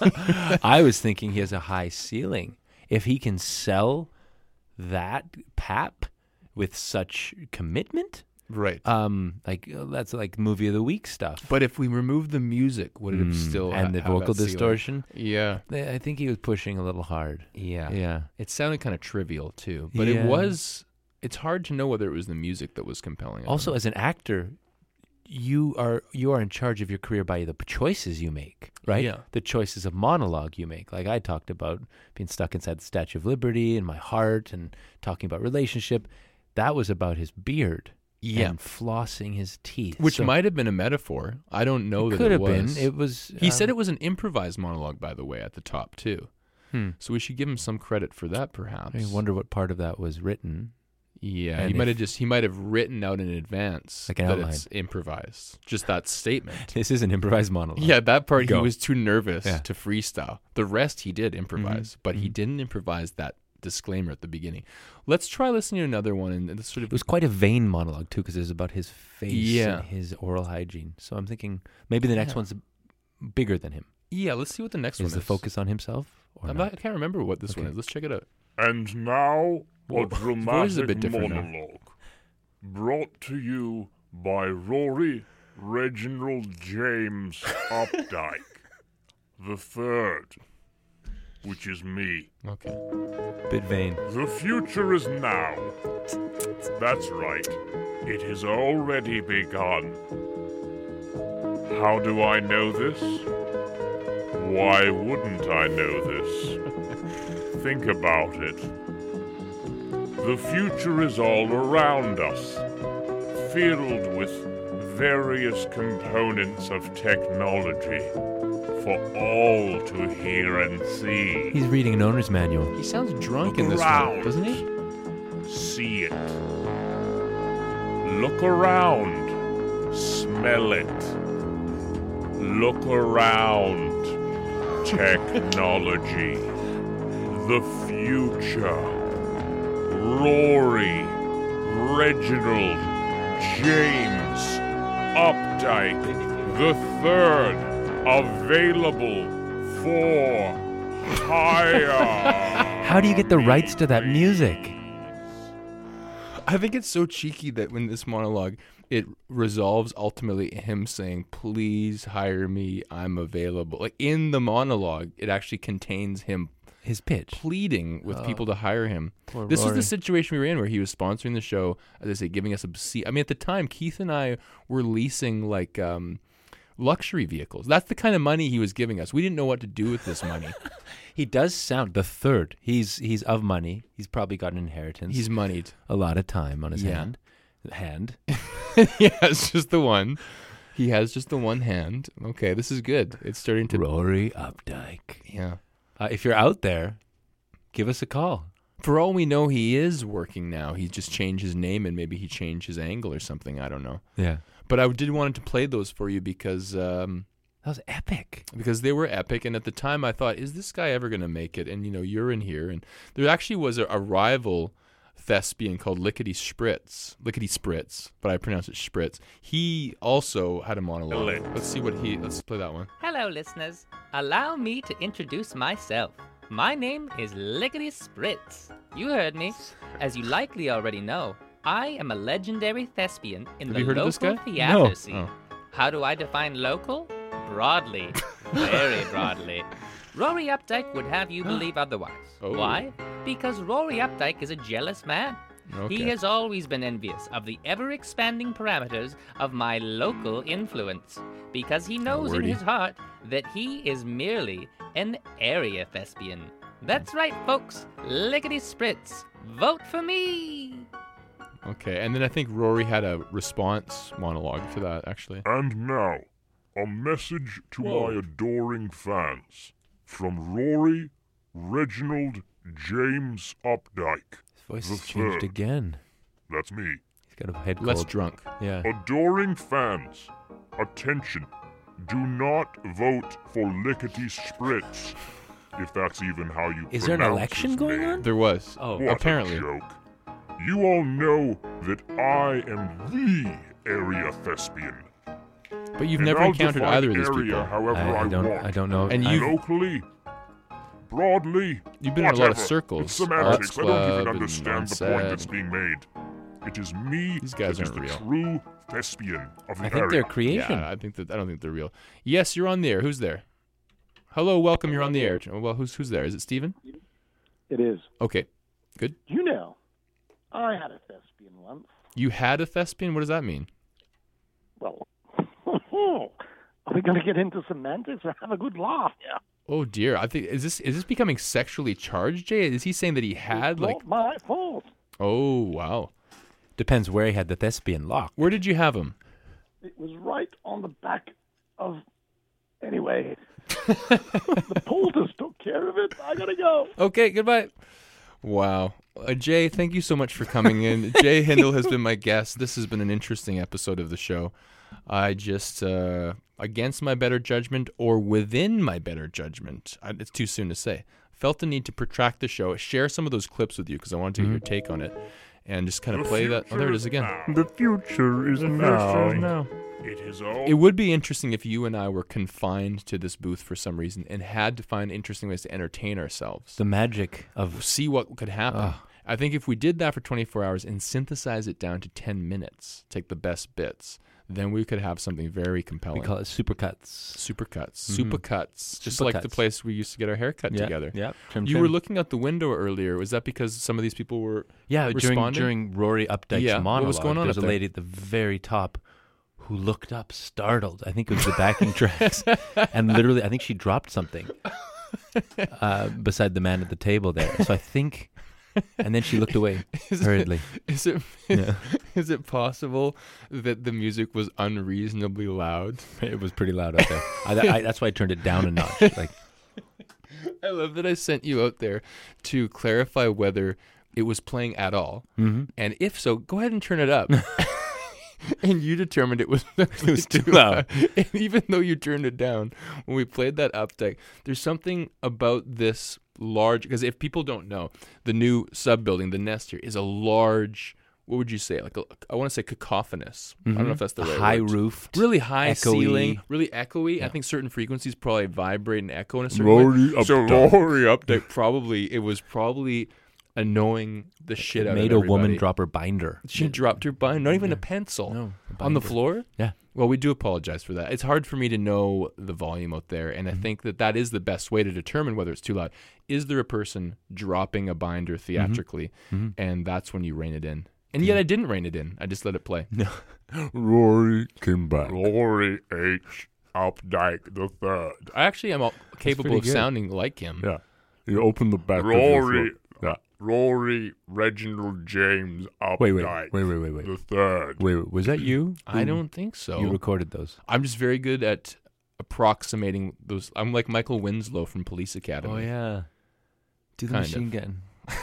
I was thinking he has a high ceiling. If he can sell that pap with such commitment, right. um, like uh, that's like movie of the week stuff. But if we remove the music, would it have Mm, still and ha- the have vocal that ceiling? distortion? Yeah, I I think he was pushing a little hard. yeah, Yeah. It sounded kind of trivial too, but Yeah. it was. It's hard to know whether it was the music that was compelling. I don't Also, know. as an actor, you are you are in charge of your career by the p- choices you make, right? Yeah. The choices of monologue you make. Like I talked about being stuck inside the Statue of Liberty and my heart, and talking about relationship. That was about his beard. Yeah. And flossing his teeth. which So might have been a metaphor. I don't know it that could it have was. been. It was. He said um, it was an improvised monologue, by the way, at the top too. Hmm. So we should give him some credit for that, perhaps. I wonder what part of that was written. Yeah, and he might have if- just he might have written out in advance Like an that outline. it's improvised. Just that statement. This is an improvised monologue. Yeah, that part Go. he was too nervous Yeah. to freestyle. The rest he did improvise, but he mhm. didn't improvise that disclaimer at the beginning. Let's try listening to another one, and this sort of It was quite a vain monologue too, because it was about his face Yeah. and his oral hygiene. So I'm thinking maybe the next Yeah. one's bigger than him. yeah. Let's see what the next Is one the is. focus on himself or I'm not? not, I can't remember what this one Okay. is. Let's check it out. And now, Whoa, a his voice is a bit dramatic different now. monologue brought to you by Rory Reginald James Updike the Third, which is me. Okay. Bit vain. The future is now. That's right. It has already begun. How do I know this? Why wouldn't I know this? Think about it. The future is all around us, filled with various components of technology for all to hear and see. He's reading an owner's manual. He sounds drunk Look in this around. one, doesn't he? See it. Look around. Smell it. Look around. Technology. The future. Rory Reginald James Updike the Third. Available for hire. How do you get the rights to that music? I think it's so cheeky that when this monologue, it resolves ultimately him saying, "Please hire me, I'm available." Like in the monologue, it actually contains him His pitch. pleading with Oh. people to hire him. Poor This is Rory. the situation we were in where he was sponsoring the show, as I say, giving us a seat. I mean, at the time, Keith and I were leasing like um, luxury vehicles. That's the kind of money he was giving us. We didn't know what to do with this money. He does sound the third. He's he's of money. He's probably got an inheritance. He's moneyed. a lot of time on his Yeah. hand. Hand. Yeah, it's just the one. He has just the one hand. Okay, this is good. It's starting to. Rory Updike. Yeah. Uh, if you're out there, give us a call. For all we know, he is working now. He just changed his name and maybe he changed his angle or something. I don't know. Yeah. But I did want to play those for you because um, That was epic. because they were epic. And at the time, I thought, is this guy ever going to make it? And you know, you're in here, and there actually was a, a rival thespian called Lickety Spritz, Lickety Spritz, but I pronounce it Spritz. He also had a monologue. Hello. Let's see what he. Let's play that one. Hello, listeners. Allow me to introduce myself. My name is Lickety Spritz. You heard me. As you likely already know, I am a legendary thespian in Have the you heard of local this guy? theater No. scene. Oh. How do I define local? Broadly. Very broadly. Rory Updike would have you believe otherwise. Oh. Why? Because Rory Updike is a jealous man. Okay. He has always been envious of the ever-expanding parameters of my local influence, because he knows in wordy. his heart that he is merely an area thespian. That's right, folks. Lickety Spritz. Vote for me! Okay, and then I think Rory had a response monologue for that, actually. And now, a message to Whoa. my adoring fans from Rory Reginald James Updike. His voice The has changed third. again. That's me. He's got a head Less cold. drunk. Yeah. Adoring fans, attention. Do not vote for Lickety Spritz, if that's even how you Is there an pronounce election his going name. on? There was. Oh. What apparently. a joke. You all know that I am the area thespian. But you've And never I'll encountered define either of these area people. however I, I, I don't. want. I don't know. And I- you- Locally, broadly, You've been in a lot of whatever. circles. It's semantics. Arts I don't Club even and understand the Unsaid. point that's being made. It is me These guys that is aren't the real. true thespian of the I think area. they're creation. Yeah, I think that I don't think they're real. Yes, you're on the air. Who's there? Hello, welcome. You're on the air. Well, who's who's there? Is it Steven? It is. Okay, good. You know, I had a thespian once. You had a thespian. What does that mean? Well, are we going to get into semantics or have a good laugh here? Oh dear. I think is this is this becoming sexually charged, Jay? Is he saying that he had It's like? not my fault. Oh wow. Depends where he had the thespian lock. Where did you have him? It was right on the back of. Anyway, the poultice took care of it. I gotta go. Okay, goodbye. Wow. Uh, Jay, thank you so much for coming in. Jay Hindle has been my guest. This has been an interesting episode of the show. I just, uh, against my better judgment or within my better judgment, I, it's too soon to say, felt the need to protract the show, share some of those clips with you because I wanted to get your take on it, and just kind of The play that. Oh, there it is future again. now. The future is now. It is all. It would be interesting if you and I were confined to this booth for some reason and had to find interesting ways to entertain ourselves. The magic of See what could happen. Ugh. I think if we did that for twenty-four hours and synthesize it down to ten minutes, take the best bits, then we could have something very compelling. we call it supercuts. Supercuts. Mhm. Supercuts. Just like the Supercuts. place we used to get our hair cut Yeah, together. Yeah. Trim, You trim. were looking out the window earlier. Was that because some of these people were... yeah during responding? during Rory Updike's Yeah, what monologue. was going on There's up a there? lady at the very top who looked up, startled. I think it was the backing tracks, and literally, I think she dropped something uh, beside the man at the table there. So I think, and then she looked away Is it- hurriedly. Is it, Yeah. is it possible that the music was unreasonably loud? It was pretty loud out there. I, I, that's why I turned it down a notch. Like, I love that I sent you out there to clarify whether it was playing at all. mm-hmm. And if so, go ahead and turn it up. And you determined it was, it was too loud. And even though you turned it down, when we played that updike, there's something about this large, because if people don't know, the new sub building, the Nest here, is a large, what would you say? Like a, I want to say cacophonous. I don't know if that's the right high word. roofed, Really high echoey. ceiling, really echoey. Yeah. I think certain frequencies probably vibrate and echo in a certain Rory way. So Updike. Rory Updike probably, it was probably annoying the shit out made of a woman everybody. drop her binder. She dropped her binder, not even Yeah. a pencil. No, a On the binder. floor? Yeah. Well, we do apologize for that. It's hard for me to know the volume out there, and I Mm-hmm. think that that is the best way to determine whether it's too loud. Is there a person dropping a binder theatrically, Mhm. and that's when you rein it in? And yet I didn't rein it in. I just let it play. Rory came back. Rory H. Updike the third. I actually am all capable pretty of good. sounding like him. Yeah. You open the back of your Rory. throat. Yeah. Rory Reginald James Updike Wait, wait, wait, wait, wait, wait. the third. Wait, wait, was that you? I Who- don't think so. You recorded those. I'm just very good at approximating those. I'm like Michael Winslow from Police Academy. Oh yeah. Do the Kind machine of. gun.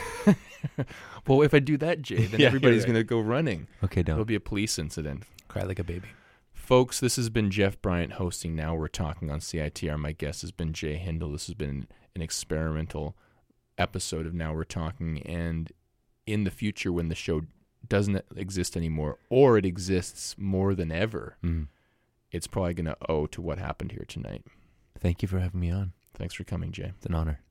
Well, if I do that, Jay, then Yeah, everybody's you're right. going to go running. Okay, There'll don't be a police incident. cry like a baby. Folks, this has been Jeff Bryant hosting Now We're Talking on C I T R. My guest has been Jay Hindle. This has been an experimental episode of Now We're Talking, and in the future when the show doesn't exist anymore, or it exists more than ever, Mm. it's probably going to owe to what happened here tonight. Thank you for having me on. Thanks for coming, Jay. It's an honor.